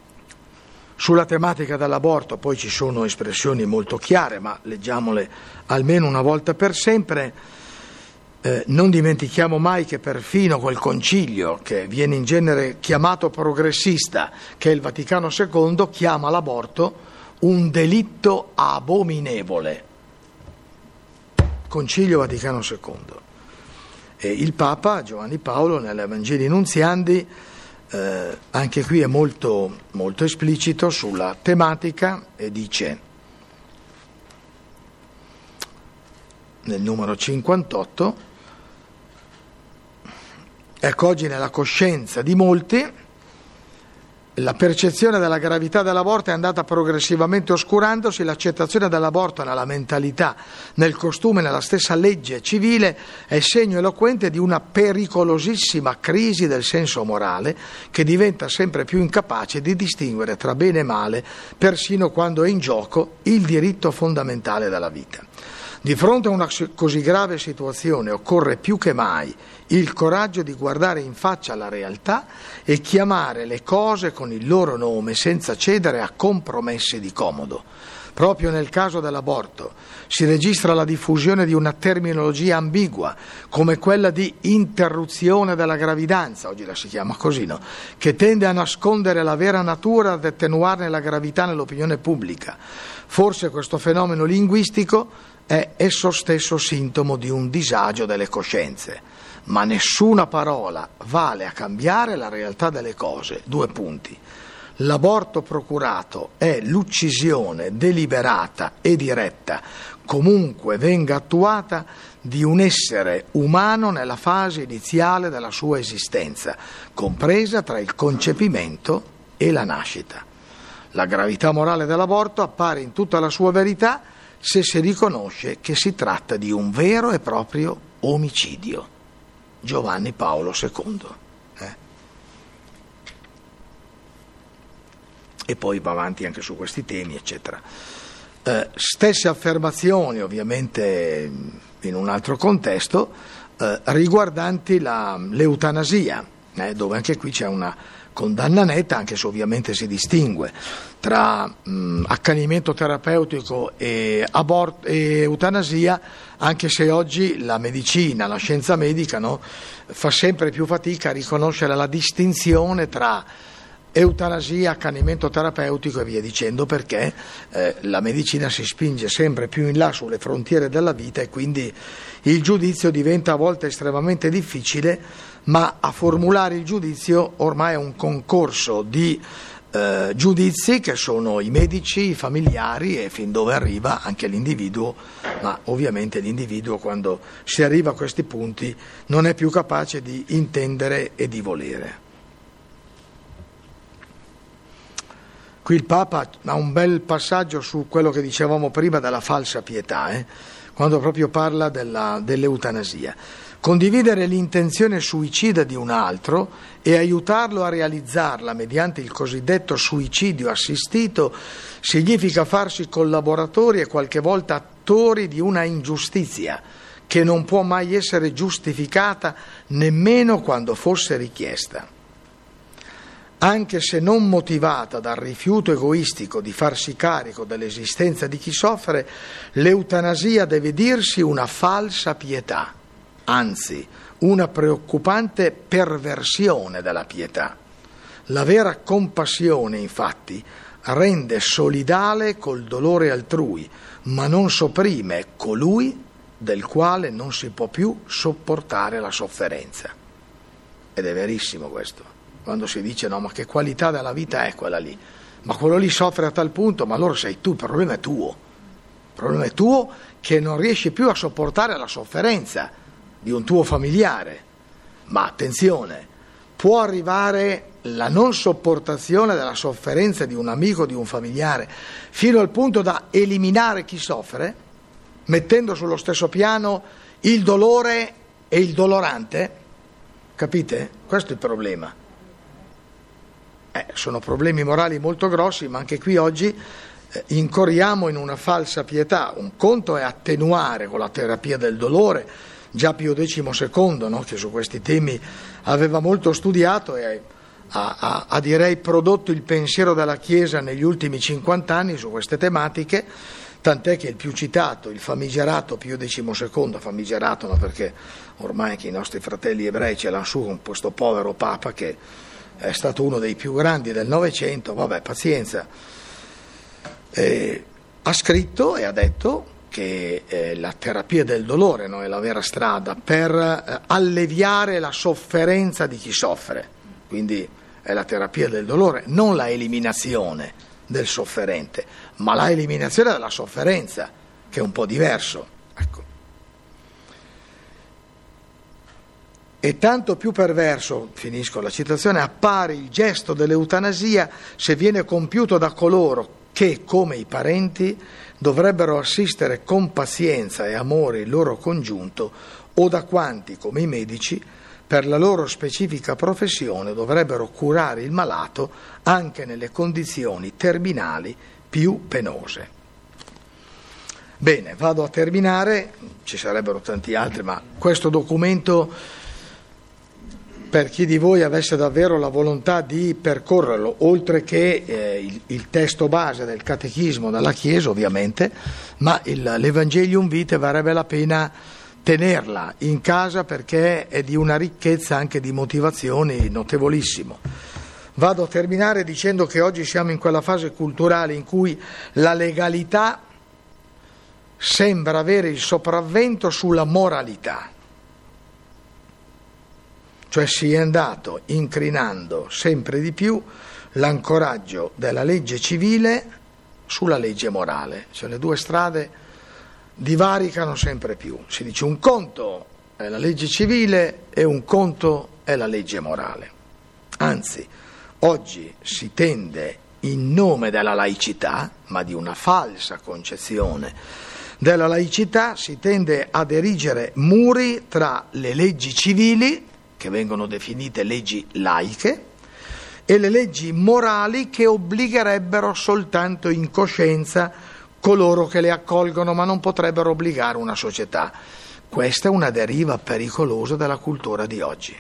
[SPEAKER 1] Sulla tematica dell'aborto poi ci sono espressioni molto chiare, ma leggiamole almeno una volta per sempre. Eh, non dimentichiamo mai che perfino quel concilio, che viene in genere chiamato progressista, che è il Vaticano secondo, chiama l'aborto un delitto abominevole. Concilio Vaticano secondo. E il Papa Giovanni Paolo nell'Evangelii Nunziandi eh, anche qui è molto, molto esplicito sulla tematica e dice nel numero cinquantotto: ecco, oggi nella coscienza di molti la percezione della gravità dell'aborto è andata progressivamente oscurandosi, l'accettazione dell'aborto nella mentalità, nel costume, nella stessa legge civile è segno eloquente di una pericolosissima crisi del senso morale che diventa sempre più incapace di distinguere tra bene e male, persino quando è in gioco il diritto fondamentale della vita. Di fronte a una così grave situazione occorre più che mai il coraggio di guardare in faccia la realtà e chiamare le cose con il loro nome senza cedere a compromessi di comodo. Proprio nel caso dell'aborto si registra la diffusione di una terminologia ambigua, come quella di interruzione della gravidanza, oggi la si chiama così, no? Che tende a nascondere la vera natura, ad attenuarne la gravità nell'opinione pubblica. Forse questo fenomeno linguistico è esso stesso sintomo di un disagio delle coscienze, ma nessuna parola vale a cambiare la realtà delle cose. Due punti. L'aborto procurato è l'uccisione deliberata e diretta, comunque venga attuata, di un essere umano nella fase iniziale della sua esistenza, compresa tra il concepimento e la nascita. La gravità morale dell'aborto appare in tutta la sua verità se si riconosce che si tratta di un vero e proprio omicidio. Giovanni Paolo secondo. Eh? E poi va avanti anche su questi temi, eccetera. Eh, stesse affermazioni, ovviamente in un altro contesto, eh, riguardanti la, l'eutanasia, eh, dove anche qui c'è una condanna netta, anche se ovviamente si distingue tra mh, accanimento terapeutico e, abort- e eutanasia, anche se oggi la medicina, la scienza medica, no, fa sempre più fatica a riconoscere la distinzione tra eutanasia, accanimento terapeutico e via dicendo, perché eh, la medicina si spinge sempre più in là sulle frontiere della vita e quindi il giudizio diventa a volte estremamente difficile, ma a formulare il giudizio ormai è un concorso di eh, giudizi che sono i medici, i familiari e fin dove arriva anche l'individuo, ma ovviamente l'individuo quando si arriva a questi punti non è più capace di intendere e di volere. Qui il Papa ha un bel passaggio su quello che dicevamo prima della falsa pietà, eh? Quando proprio parla della, dell'eutanasia. Condividere l'intenzione suicida di un altro e aiutarlo a realizzarla mediante il cosiddetto suicidio assistito significa farsi collaboratori e qualche volta attori di una ingiustizia che non può mai essere giustificata nemmeno quando fosse richiesta. Anche se non motivata dal rifiuto egoistico di farsi carico dell'esistenza di chi soffre, l'eutanasia deve dirsi una falsa pietà, anzi una preoccupante perversione della pietà. La vera compassione, infatti, rende solidale col dolore altrui, ma non sopprime colui del quale non si può più sopportare la sofferenza. Ed è verissimo questo. Quando si dice no, ma che qualità della vita è quella lì? Ma quello lì soffre a tal punto, ma allora sei tu, il problema è tuo. Il problema è tuo che non riesci più a sopportare la sofferenza di un tuo familiare. Ma attenzione, può arrivare la non sopportazione della sofferenza di un amico, di un familiare, fino al punto da eliminare chi soffre, mettendo sullo stesso piano il dolore e il dolorante? Capite? Questo è il problema. Eh, sono problemi morali molto grossi, ma anche qui oggi eh, incorriamo in una falsa pietà. Un conto è attenuare con la terapia del dolore, già Pio decimo secondo, no, che su questi temi aveva molto studiato e ha, ha, ha direi prodotto il pensiero della Chiesa negli ultimi cinquanta anni su queste tematiche, tant'è che il più citato, il famigerato Pio decimosecondo, famigerato no, perché ormai anche i nostri fratelli ebrei ce l'hanno su con questo povero Papa che è stato uno dei più grandi del Novecento, vabbè, pazienza, eh, ha scritto e ha detto che eh, la terapia del dolore no, è la vera strada per eh, alleviare la sofferenza di chi soffre, quindi è la terapia del dolore, non la eliminazione del sofferente, ma la eliminazione della sofferenza, che è un po' diverso. Ecco. E tanto più perverso, finisco la citazione, appare il gesto dell'eutanasia se viene compiuto da coloro che, come i parenti, dovrebbero assistere con pazienza e amore il loro congiunto, o da quanti, come i medici, per la loro specifica professione dovrebbero curare il malato anche nelle condizioni terminali più penose. Bene, vado a terminare, ci sarebbero tanti altri, ma questo documento, per chi di voi avesse davvero la volontà di percorrerlo, oltre che eh, il, il testo base del catechismo dalla Chiesa ovviamente, ma il, l'Evangelium Vitae varrebbe la pena tenerla in casa perché è di una ricchezza anche di motivazioni notevolissimo. Vado a terminare dicendo che oggi siamo in quella fase culturale in cui la legalità sembra avere il sopravvento sulla moralità. Cioè si è andato incrinando sempre di più l'ancoraggio della legge civile sulla legge morale. Cioè le due strade divaricano sempre più. Si dice un conto è la legge civile e un conto è la legge morale. Anzi, oggi si tende in nome della laicità, ma di una falsa concezione della laicità, si tende ad erigere muri tra le leggi civili, che vengono definite leggi laiche, e le leggi morali che obbligherebbero soltanto in coscienza coloro che le accolgono, ma non potrebbero obbligare una società. Questa è una deriva pericolosa della cultura di oggi,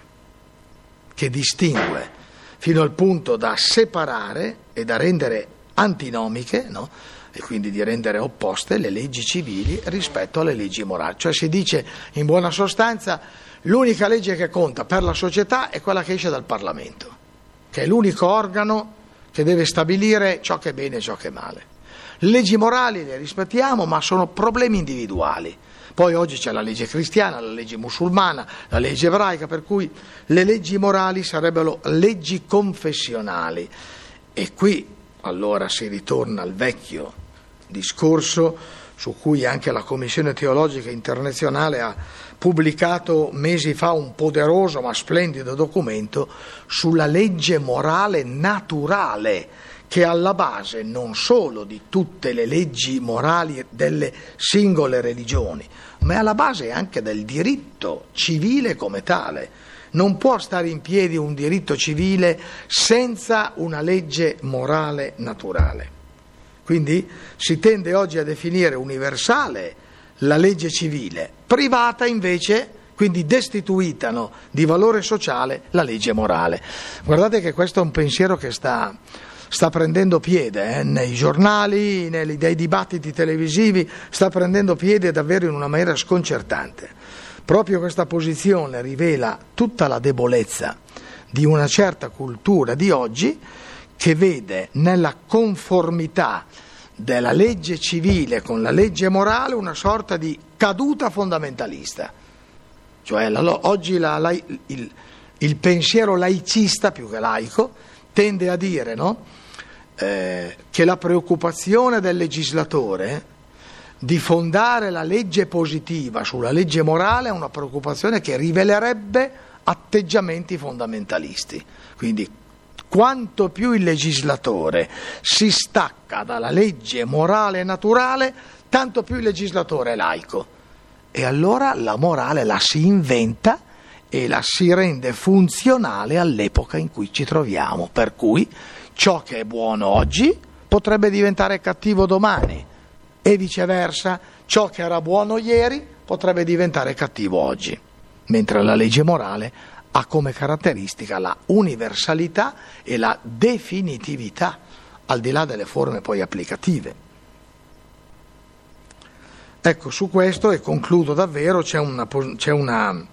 [SPEAKER 1] che distingue fino al punto da separare e da rendere antinomiche, no? E quindi di rendere opposte le leggi civili rispetto alle leggi morali. Cioè si dice in buona sostanza l'unica legge che conta per la società è quella che esce dal Parlamento, che è l'unico organo che deve stabilire ciò che è bene e ciò che è male. Le leggi morali le rispettiamo, ma sono problemi individuali. Poi oggi c'è la legge cristiana, la legge musulmana, la legge ebraica, per cui le leggi morali sarebbero leggi confessionali. E qui allora si ritorna al vecchio discorso su cui anche la Commissione Teologica Internazionale ha pubblicato mesi fa un poderoso ma splendido documento sulla legge morale naturale, che è alla base non solo di tutte le leggi morali delle singole religioni, ma è alla base anche del diritto civile come tale. Non può stare in piedi un diritto civile senza una legge morale naturale. Quindi si tende oggi a definire universale la legge civile, privata invece, quindi destituita no, di valore sociale, la legge morale. Guardate che questo è un pensiero che sta, sta prendendo piede eh, nei giornali, nei, nei dibattiti televisivi, sta prendendo piede davvero in una maniera sconcertante. Proprio questa posizione rivela tutta la debolezza di una certa cultura di oggi, che vede nella conformità della legge civile con la legge morale una sorta di caduta fondamentalista. Cioè la, oggi la, la, il, il pensiero laicista, più che laico, tende a dire no, eh, che la preoccupazione del legislatore di fondare la legge positiva sulla legge morale è una preoccupazione che rivelerebbe atteggiamenti fondamentalisti. Quindi quanto più il legislatore si stacca dalla legge morale naturale, tanto più il legislatore è laico. E allora la morale la si inventa e la si rende funzionale all'epoca in cui ci troviamo. Per cui ciò che è buono oggi potrebbe diventare cattivo domani e viceversa, ciò che era buono ieri potrebbe diventare cattivo oggi. Mentre la legge morale ha come caratteristica la universalità e la definitività, al di là delle forme poi applicative. Ecco, su questo, e concludo davvero, c'è una, c'è una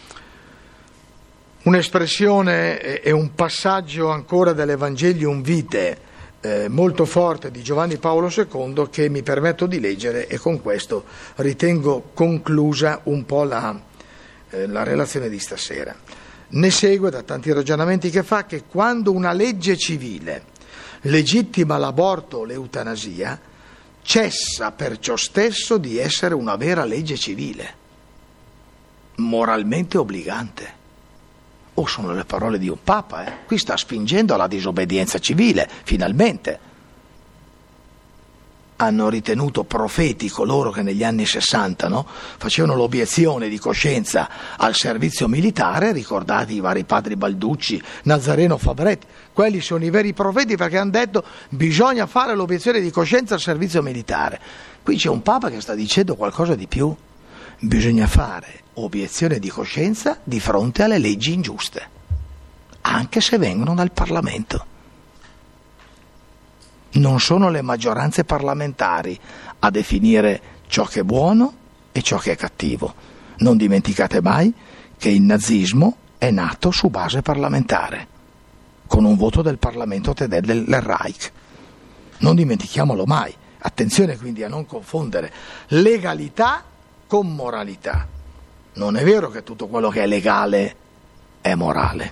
[SPEAKER 1] un'espressione e un passaggio ancora dell'Evangelium Vitae eh, molto forte di Giovanni Paolo secondo che mi permetto di leggere, e con questo ritengo conclusa un po' la, eh, la relazione di stasera. Ne segue, da tanti ragionamenti che fa, che quando una legge civile legittima l'aborto o l'eutanasia, cessa perciò stesso di essere una vera legge civile, moralmente obbligante. O oh, sono le parole di un Papa, eh? Qui sta spingendo alla disobbedienza civile, finalmente. Hanno ritenuto profeti coloro che negli anni sessanta, no, facevano l'obiezione di coscienza al servizio militare, ricordati i vari padri Balducci, Nazareno Fabretti. Quelli sono i veri profeti, perché hanno detto bisogna fare l'obiezione di coscienza al servizio militare. Qui c'è un Papa che sta dicendo qualcosa di più. Bisogna fare obiezione di coscienza di fronte alle leggi ingiuste, anche se vengono dal Parlamento. Non sono le maggioranze parlamentari a definire ciò che è buono e ciò che è cattivo. Non dimenticate mai che il nazismo è nato su base parlamentare, con un voto del Parlamento tedesco, del Reich. Non dimentichiamolo mai. Attenzione quindi a non confondere legalità con moralità. Non è vero che tutto quello che è legale è morale.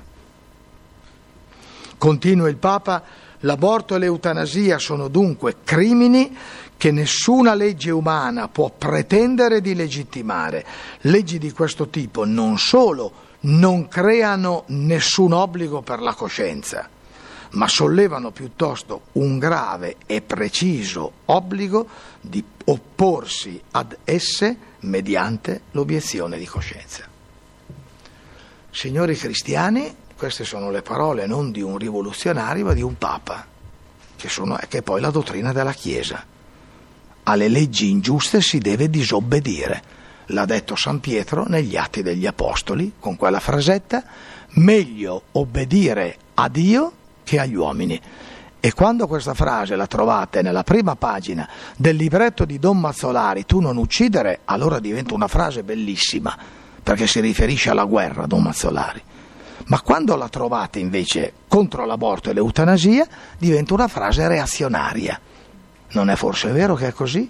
[SPEAKER 1] Continua il Papa: l'aborto e l'eutanasia sono dunque crimini che nessuna legge umana può pretendere di legittimare. Leggi di questo tipo non solo non creano nessun obbligo per la coscienza, ma sollevano piuttosto un grave e preciso obbligo di opporsi ad esse mediante l'obiezione di coscienza. Signori cristiani, queste sono le parole non di un rivoluzionario ma di un Papa, che, sono, che è poi la dottrina della Chiesa. Alle leggi ingiuste si deve disobbedire. L'ha detto San Pietro negli Atti degli Apostoli, con quella frasetta: meglio obbedire a Dio che agli uomini. E quando questa frase la trovate nella prima pagina del libretto di Don Mazzolari, Tu non uccidere, allora diventa una frase bellissima, perché si riferisce alla guerra, Don Mazzolari. Ma quando la trovate invece contro l'aborto e l'eutanasia, diventa una frase reazionaria. Non è forse vero che è così?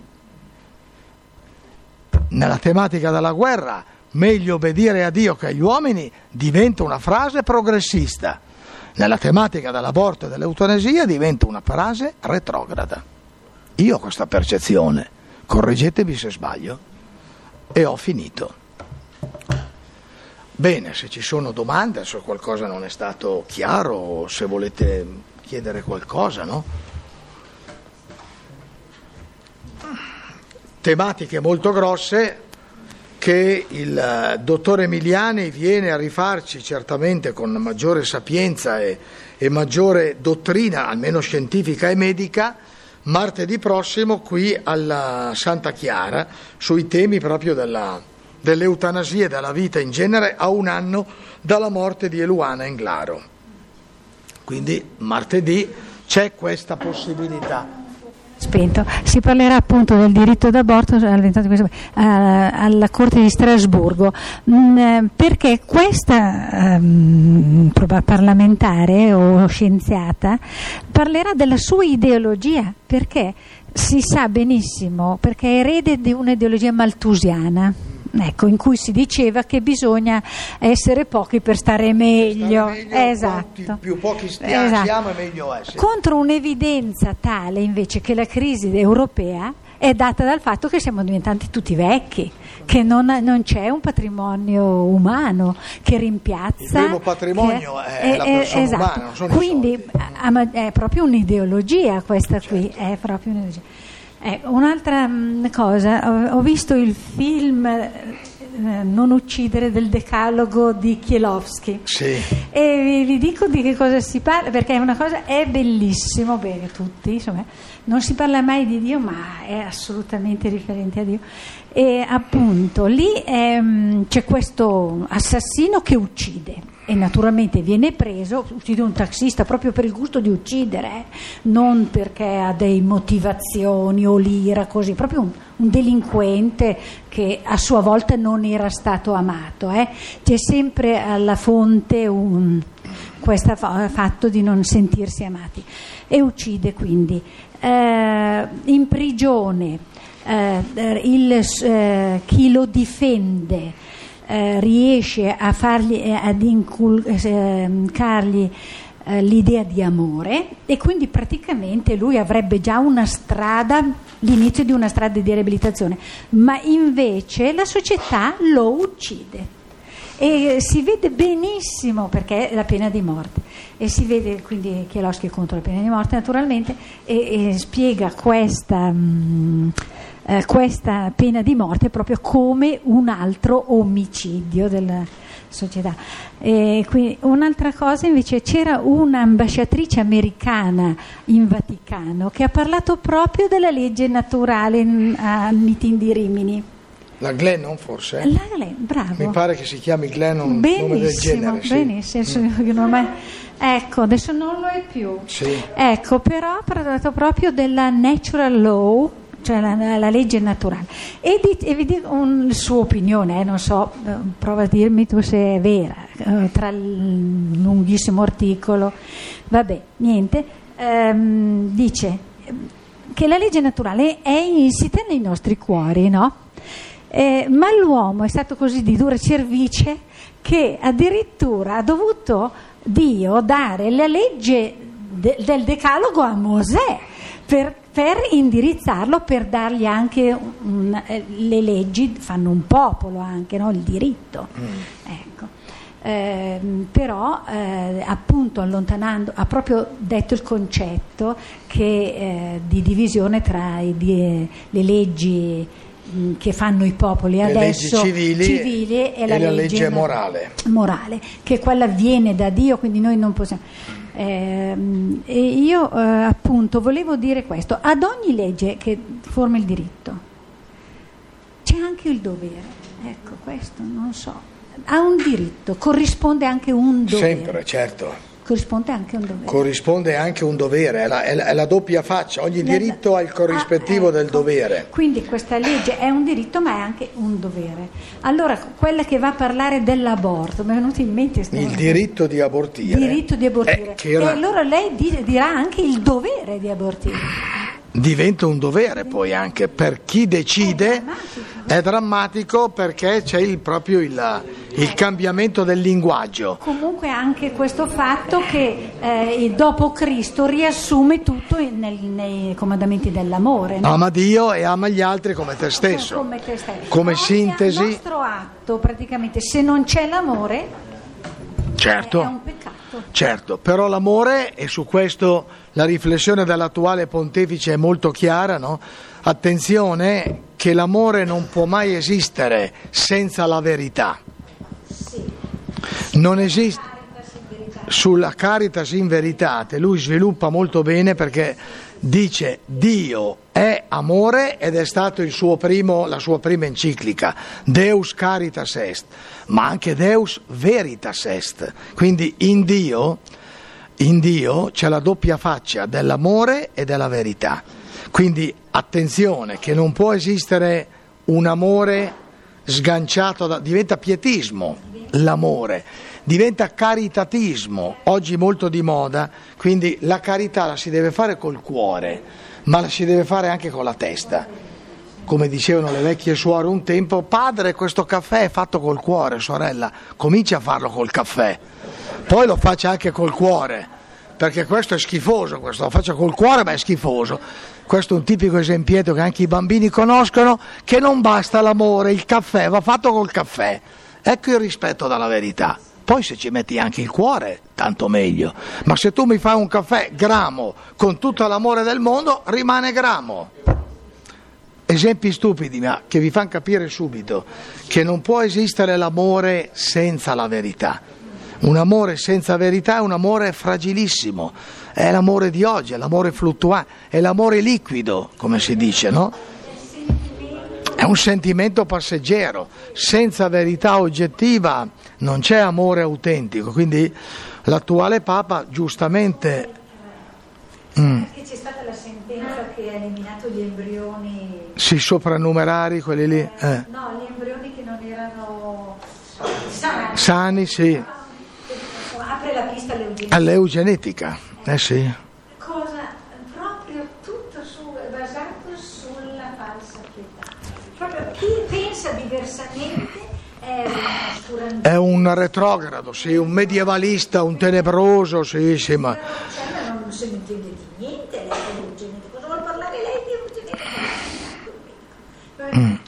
[SPEAKER 1] Nella tematica della guerra, meglio obbedire a Dio che agli uomini, diventa una frase progressista. Nella tematica dell'aborto e dell'eutanasia diventa una frase retrograda. Io ho questa percezione, correggetemi se sbaglio, e ho finito. Bene, se ci sono domande, se qualcosa non è stato chiaro, o se volete chiedere qualcosa, no? Tematiche molto grosse che il dottor Emiliani viene a rifarci certamente con maggiore sapienza e, e maggiore dottrina, almeno scientifica e medica, martedì prossimo qui alla Santa Chiara, sui temi proprio della, dell'eutanasia e della vita in genere, a un anno dalla morte di Eluana Englaro. Quindi martedì c'è questa possibilità.
[SPEAKER 2] Spento. Si parlerà appunto del diritto d'aborto alla Corte di Strasburgo, perché questa um, parlamentare o scienziata parlerà della sua ideologia, perché si sa benissimo, perché è erede di un'ideologia malthusiana. Ecco, in cui si diceva che bisogna essere pochi per stare meglio,
[SPEAKER 1] stare meglio
[SPEAKER 2] esatto.
[SPEAKER 1] Quanti più pochi stiamo,
[SPEAKER 2] esatto.
[SPEAKER 1] siamo, è meglio essere.
[SPEAKER 2] Contro un'evidenza tale invece che la crisi europea è data dal fatto che siamo diventati tutti vecchi, che non, non c'è un patrimonio umano che rimpiazza. Il
[SPEAKER 1] primo patrimonio
[SPEAKER 2] che,
[SPEAKER 1] è, è la persona
[SPEAKER 2] esatto.
[SPEAKER 1] umana, non sono
[SPEAKER 2] Quindi
[SPEAKER 1] i soldi.
[SPEAKER 2] è proprio un'ideologia questa qui, certo. È proprio un'ideologia. Eh, un'altra mh, cosa, ho, ho visto il film eh, Non uccidere del Decalogo di Kiełowski,
[SPEAKER 1] sì.
[SPEAKER 2] E vi, vi dico di che cosa si parla, perché è una cosa, è bellissimo, bene, tutti, insomma, non si parla mai di Dio, ma è assolutamente riferente a Dio. E appunto lì ehm, c'è questo assassino che uccide. e naturalmente viene preso, uccide un taxista proprio per il gusto di uccidere, eh? Non perché ha delle motivazioni o l'ira, così, proprio un, un delinquente che a sua volta non era stato amato. Eh? C'è sempre alla fonte un, questo fatto di non sentirsi amati, e uccide quindi. Eh, in prigione eh, il, eh, chi lo difende Eh, riesce a fargli eh, ad inculcargli eh, l'idea di amore, e quindi praticamente lui avrebbe già una strada, l'inizio di una strada di riabilitazione, ma invece la società lo uccide, e si vede benissimo perché è la pena di morte, e si vede quindi Chieloski contro la pena di morte naturalmente, e, e spiega questa mh, Eh, questa pena di morte proprio come un altro omicidio della società. E quindi, un'altra cosa invece, c'era un'ambasciatrice americana in Vaticano che ha parlato proprio della legge naturale al meeting di Rimini.
[SPEAKER 1] La Glennon forse?
[SPEAKER 2] La Glennon, bravo.
[SPEAKER 1] Mi pare che si chiami Glennon, un nome del genere. Sì.
[SPEAKER 2] Benissimo, mm. non mai... Ecco, adesso non lo è più.
[SPEAKER 1] Sì.
[SPEAKER 2] Ecco, però ha parlato proprio della natural law, cioè la, la legge naturale, e, di, e vi dico la sua opinione, eh, non so, prova a dirmi tu se è vera, eh, tra il lunghissimo articolo, vabbè, niente, ehm, dice che la legge naturale è insita nei nostri cuori, no? Eh, ma l'uomo è stato così di dura cervice che addirittura ha dovuto Dio dare la legge de, del decalogo a Mosè per per indirizzarlo, per dargli anche un, eh, le leggi fanno un popolo anche, no? Il diritto. Mm. Ecco. Eh, però eh, appunto allontanando, ha proprio detto il concetto che, eh, di divisione tra i, di, le leggi mh, che fanno i popoli
[SPEAKER 1] le
[SPEAKER 2] adesso,
[SPEAKER 1] leggi civili,
[SPEAKER 2] civili e,
[SPEAKER 1] e
[SPEAKER 2] la,
[SPEAKER 1] la
[SPEAKER 2] legge,
[SPEAKER 1] legge morale.
[SPEAKER 2] morale, che quella viene da Dio, quindi noi non possiamo. Eh, e io eh, appunto volevo dire questo: ad ogni legge che forma il diritto c'è anche il dovere, ecco, questo non so, a un diritto corrisponde anche un dovere,
[SPEAKER 1] sempre, certo,
[SPEAKER 2] corrisponde anche un dovere,
[SPEAKER 1] corrisponde anche un dovere, è la, è la, è la doppia faccia, ogni la, diritto ha il corrispettivo ah, ecco. del dovere,
[SPEAKER 2] quindi questa legge è un diritto ma è anche un dovere. Allora quella che va a parlare dell'aborto, mi è venuto in mente
[SPEAKER 1] il diritto di abortire,
[SPEAKER 2] diritto di abortire.
[SPEAKER 1] Eh, era...
[SPEAKER 2] e allora lei di, dirà anche il dovere di abortire,
[SPEAKER 1] diventa un dovere poi anche per chi decide, è drammatico, è drammatico perché c'è il, proprio il, il cambiamento del linguaggio.
[SPEAKER 2] Comunque anche questo fatto che eh, dopo Cristo riassume tutto nel, nei comandamenti dell'amore, no?
[SPEAKER 1] Ama Dio e ama gli altri come te stesso,
[SPEAKER 2] come, te stesso.
[SPEAKER 1] come
[SPEAKER 2] Ogni
[SPEAKER 1] sintesi.
[SPEAKER 2] Il nostro atto praticamente, se non c'è l'amore,
[SPEAKER 1] certo,
[SPEAKER 2] è un peccato.
[SPEAKER 1] Certo, però l'amore, e su questo la riflessione dell'attuale pontefice è molto chiara, no? Attenzione che l'amore non può mai esistere senza la verità. Non esiste sulla Caritas in Veritate, lui sviluppa molto bene perché dice Dio è amore ed è stato il suo primo, la sua prima enciclica, Deus Caritas Est, ma anche Deus Veritas Est, quindi in Dio, in Dio c'è la doppia faccia dell'amore e della verità, quindi attenzione che non può esistere un amore sganciato, da, diventa pietismo l'amore, diventa caritatismo, oggi molto di moda, quindi la carità la si deve fare col cuore, ma la si deve fare anche con la testa. Come dicevano le vecchie suore un tempo, padre, questo caffè è fatto col cuore, sorella, comincia a farlo col caffè, poi lo faccia anche col cuore, perché questo è schifoso, questo lo faccia col cuore ma è schifoso. Questo è un tipico esempietto che anche i bambini conoscono, che non basta l'amore, il caffè va fatto col caffè. Ecco il rispetto dalla verità. Poi se ci metti anche il cuore, tanto meglio. Ma se tu mi fai un caffè gramo con tutto l'amore del mondo, rimane gramo. Esempi stupidi, ma che vi fanno capire subito che non può esistere l'amore senza la verità. Un amore senza verità è un amore fragilissimo. È l'amore di oggi, è l'amore fluttuante, è l'amore liquido, come si dice, no? è un sentimento passeggero, senza verità oggettiva non c'è amore autentico, quindi l'attuale Papa giustamente...
[SPEAKER 2] Mm. Perché c'è stata la sentenza che ha eliminato gli embrioni...
[SPEAKER 1] Sì, soprannumerari, quelli lì. Eh.
[SPEAKER 2] No, gli embrioni che non erano sani.
[SPEAKER 1] Sani, sì.
[SPEAKER 2] Apre la pista all'eugenetica.
[SPEAKER 1] All'eugenetica, eh sì.
[SPEAKER 2] Cosa proprio tutto su, basato sulla falsa pietà. Proprio chi pensa diversamente è un oscurantista.
[SPEAKER 1] È un retrogrado, sì, un medievalista, un tenebroso, sì, sì, ma...
[SPEAKER 2] Però, non se ne intende di niente, lei è eugenetica. Cosa vuol parlare lei di eugenetica? Mm.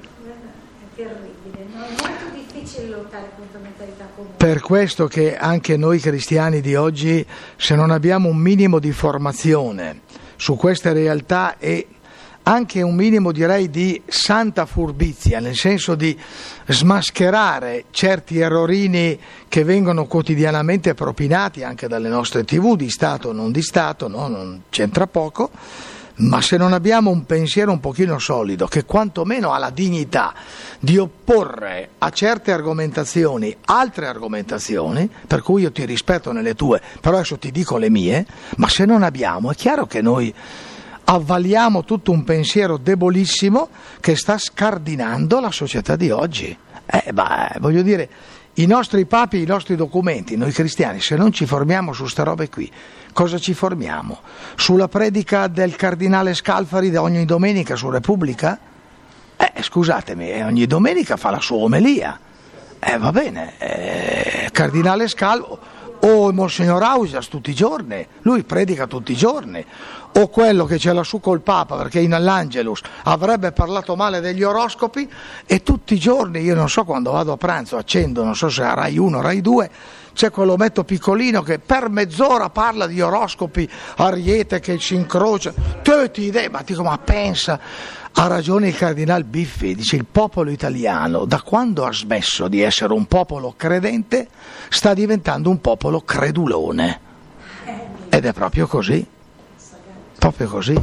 [SPEAKER 2] È terribile, no? È molto difficile lottare contro mentalità comune.
[SPEAKER 1] Per questo che anche noi cristiani di oggi, se non abbiamo un minimo di formazione su queste realtà e anche un minimo, direi, di santa furbizia, nel senso di smascherare certi errorini che vengono quotidianamente propinati anche dalle nostre tivù, di Stato o non di Stato, no? Non c'entra poco, ma se non abbiamo un pensiero un pochino solido, che quantomeno ha la dignità di opporre a certe argomentazioni altre argomentazioni, per cui io ti rispetto nelle tue, però adesso ti dico le mie, ma se non abbiamo, è chiaro che noi avvaliamo tutto un pensiero debolissimo che sta scardinando la società di oggi. Eh, beh, voglio dire, i nostri papi, i nostri documenti, noi cristiani, se non ci formiamo su ste robe qui, cosa ci formiamo? Sulla predica del cardinale Scalfari di ogni domenica su Repubblica? Eh, scusatemi, ogni domenica fa la sua omelia. Eh, va bene, eh, cardinale Scalfari o Monsignor Ausas tutti i giorni, lui predica tutti i giorni, o quello che ce l'ha su col Papa perché in all'Angelus avrebbe parlato male degli oroscopi e tutti i giorni, io non so, quando vado a pranzo accendo, non so se a Rai uno o Rai due, c'è quell'ometto piccolino che per mezz'ora parla di oroscopi, ariete che si incrocia, tutte idee, ma dico, ma pensa, ha ragione il cardinal Biffi, dice il popolo italiano da quando ha smesso di essere un popolo credente sta diventando un popolo credulone, ed è proprio così, proprio così.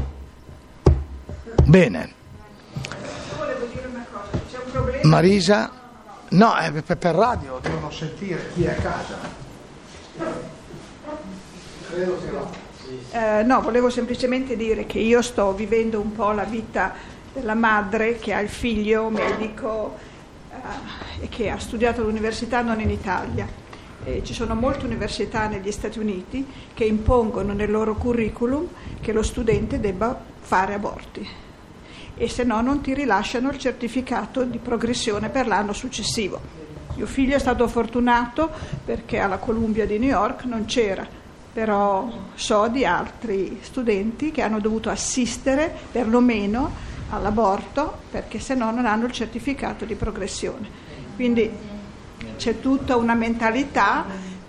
[SPEAKER 1] Bene.
[SPEAKER 3] Volevo dire una cosa, c'è un problema.
[SPEAKER 1] Marisa, no, eh, per radio devono sentire chi è a casa. Credo che no.
[SPEAKER 3] Eh, no, volevo semplicemente dire che io sto vivendo un po' la vita della madre che ha il figlio medico eh, e che ha studiato all'università non in Italia. E ci sono molte università negli Stati Uniti che impongono nel loro curriculum che lo studente debba fare aborti e se no non ti rilasciano il certificato di progressione per l'anno successivo. Mio figlio è stato fortunato perché alla Columbia di New York non c'era, però so di altri studenti che hanno dovuto assistere perlomeno all'aborto perché se no non hanno il certificato di progressione. Quindi c'è tutta una mentalità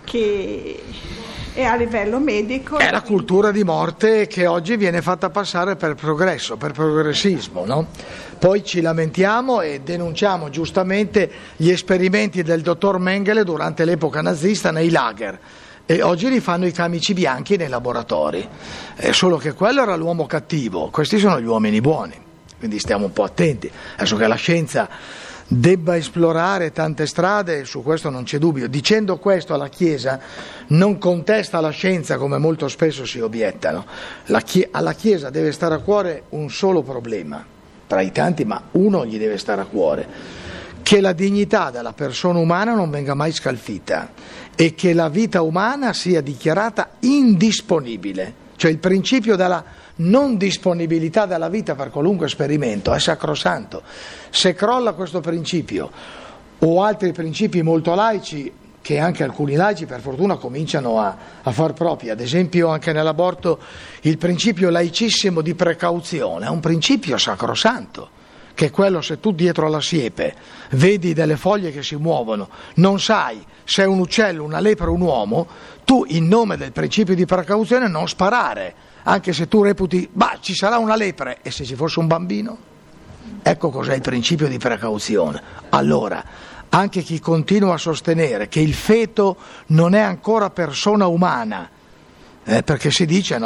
[SPEAKER 3] che è a livello medico.
[SPEAKER 1] È la cultura di morte che oggi viene fatta passare per progresso, per progressismo, no? Poi ci lamentiamo e denunciamo giustamente gli esperimenti del dottor Mengele durante l'epoca nazista nei lager. E oggi li fanno i camici bianchi nei laboratori, eh, solo che quello era l'uomo cattivo, questi sono gli uomini buoni, quindi stiamo un po' attenti. Adesso che la scienza debba esplorare tante strade, su questo non c'è dubbio. Dicendo questo, la Chiesa non contesta la scienza come molto spesso si obiettano. La Chiesa, alla Chiesa deve stare a cuore un solo problema, tra i tanti, ma uno gli deve stare a cuore: che la dignità della persona umana non venga mai scalfita e che la vita umana sia dichiarata indisponibile, cioè il principio della non disponibilità della vita per qualunque esperimento è sacrosanto. Se crolla questo principio o altri principi molto laici, che anche alcuni laici per fortuna cominciano a, a far propri, ad esempio anche nell'aborto il principio laicissimo di precauzione, è un principio sacrosanto, che è quello: se tu dietro alla siepe vedi delle foglie che si muovono, non sai se è un uccello, una lepre o un uomo, tu in nome del principio di precauzione non sparare, anche se tu reputi, bah, ci sarà una lepre, e se ci fosse un bambino? Ecco cos'è il principio di precauzione. Allora, anche chi continua a sostenere che il feto non è ancora persona umana, eh, perché si dice, no,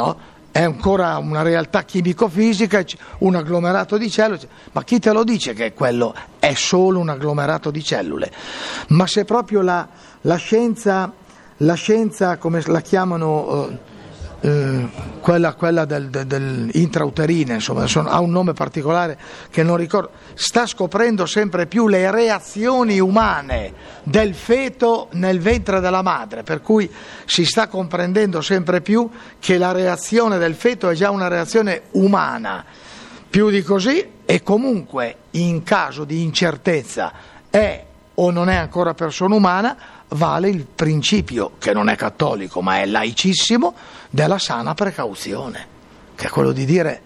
[SPEAKER 1] è ancora una realtà chimico-fisica, un agglomerato di cellule, ma chi te lo dice che quello è solo un agglomerato di cellule? Ma se proprio la, la scienza, la scienza, come la chiamano, eh, eh, quella, quella del, del, del intrauterina, insomma, sono, ha un nome particolare che non ricordo, sta scoprendo sempre più le reazioni umane del feto nel ventre della madre, per cui si sta comprendendo sempre più che la reazione del feto è già una reazione umana. Più di così, e comunque in caso di incertezza è o non è ancora persona umana, vale il principio, che non è cattolico ma è laicissimo, della sana precauzione, che è quello di dire,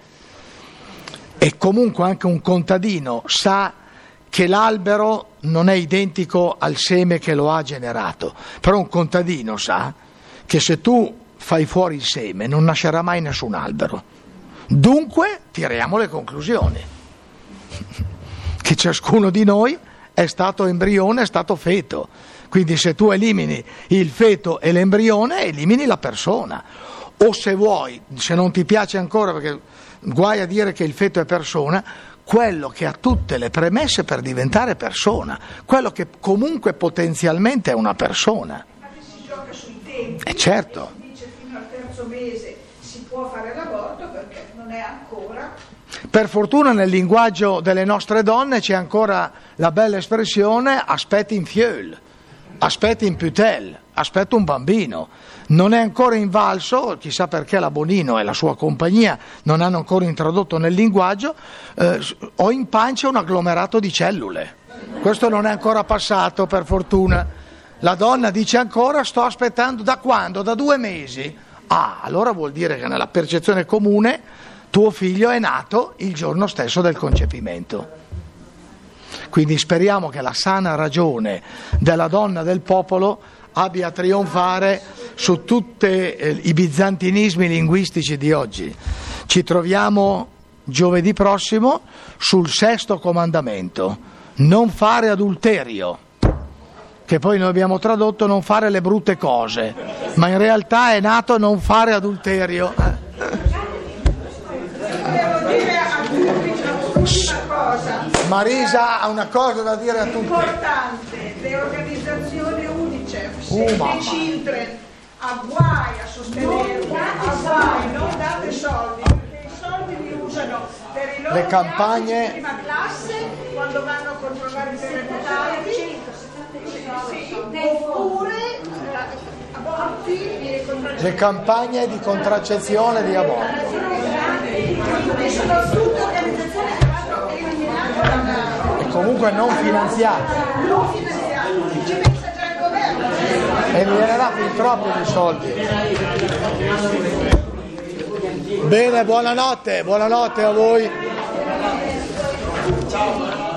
[SPEAKER 1] e comunque anche un contadino sa che l'albero non è identico al seme che lo ha generato, però un contadino sa che se tu fai fuori il seme non nascerà mai nessun albero. Dunque tiriamo le conclusioni, che ciascuno di noi è stato embrione, è stato feto, quindi se tu elimini il feto e l'embrione elimini la persona, o se vuoi, se non ti piace ancora, perché guai a dire che il feto è persona, quello che ha tutte le premesse per diventare persona, quello che comunque potenzialmente è una persona.
[SPEAKER 3] Infatti si gioca sui tempi,
[SPEAKER 1] eh certo.
[SPEAKER 3] si dice fino al terzo mese si può fare l'aborto perché non è ancora.
[SPEAKER 1] Per fortuna nel linguaggio delle nostre donne c'è ancora la bella espressione aspetti in fiel, aspetti in putel, aspetta un bambino. Non è ancora invalso, chissà perché la Bonino e la sua compagnia non hanno ancora introdotto nel linguaggio, eh, ho in pancia un agglomerato di cellule. Questo non è ancora passato, per fortuna. La donna dice ancora sto aspettando, da quando? Da due mesi? Ah, allora vuol dire che nella percezione comune tuo figlio è nato il giorno stesso del concepimento. Quindi speriamo che la sana ragione della donna del popolo abbia a trionfare su tutti eh, i bizantinismi linguistici di oggi. Ci troviamo giovedì prossimo sul sesto comandamento, non fare adulterio, che poi noi abbiamo tradotto non fare le brutte cose, ma in realtà è nato non fare adulterio.
[SPEAKER 3] Devo dire a tutti una cosa.
[SPEAKER 1] Marisa ha una cosa da dire a tutti.
[SPEAKER 3] Importante, le organizzazioni UNICEF,
[SPEAKER 1] Uh,
[SPEAKER 3] Save
[SPEAKER 1] mamma.
[SPEAKER 3] the Children, a guai a sostenerli, a guai, non date soldi, perché i soldi li usano per i loro
[SPEAKER 1] Le campagne-
[SPEAKER 3] ragazzi di prima classe quando vanno a controllare i terremotati, sì, oppure eh, aborti e contraccezioni.
[SPEAKER 1] Le campagne di contraccezione di aborto.
[SPEAKER 3] E sono tutte organizzazioni che vanno eliminate dalla...
[SPEAKER 1] E comunque non finanziate.
[SPEAKER 3] non finanziate, ci pensa già il governo.
[SPEAKER 1] E ne darà fin troppi di soldi. Bene, buonanotte, buonanotte a voi.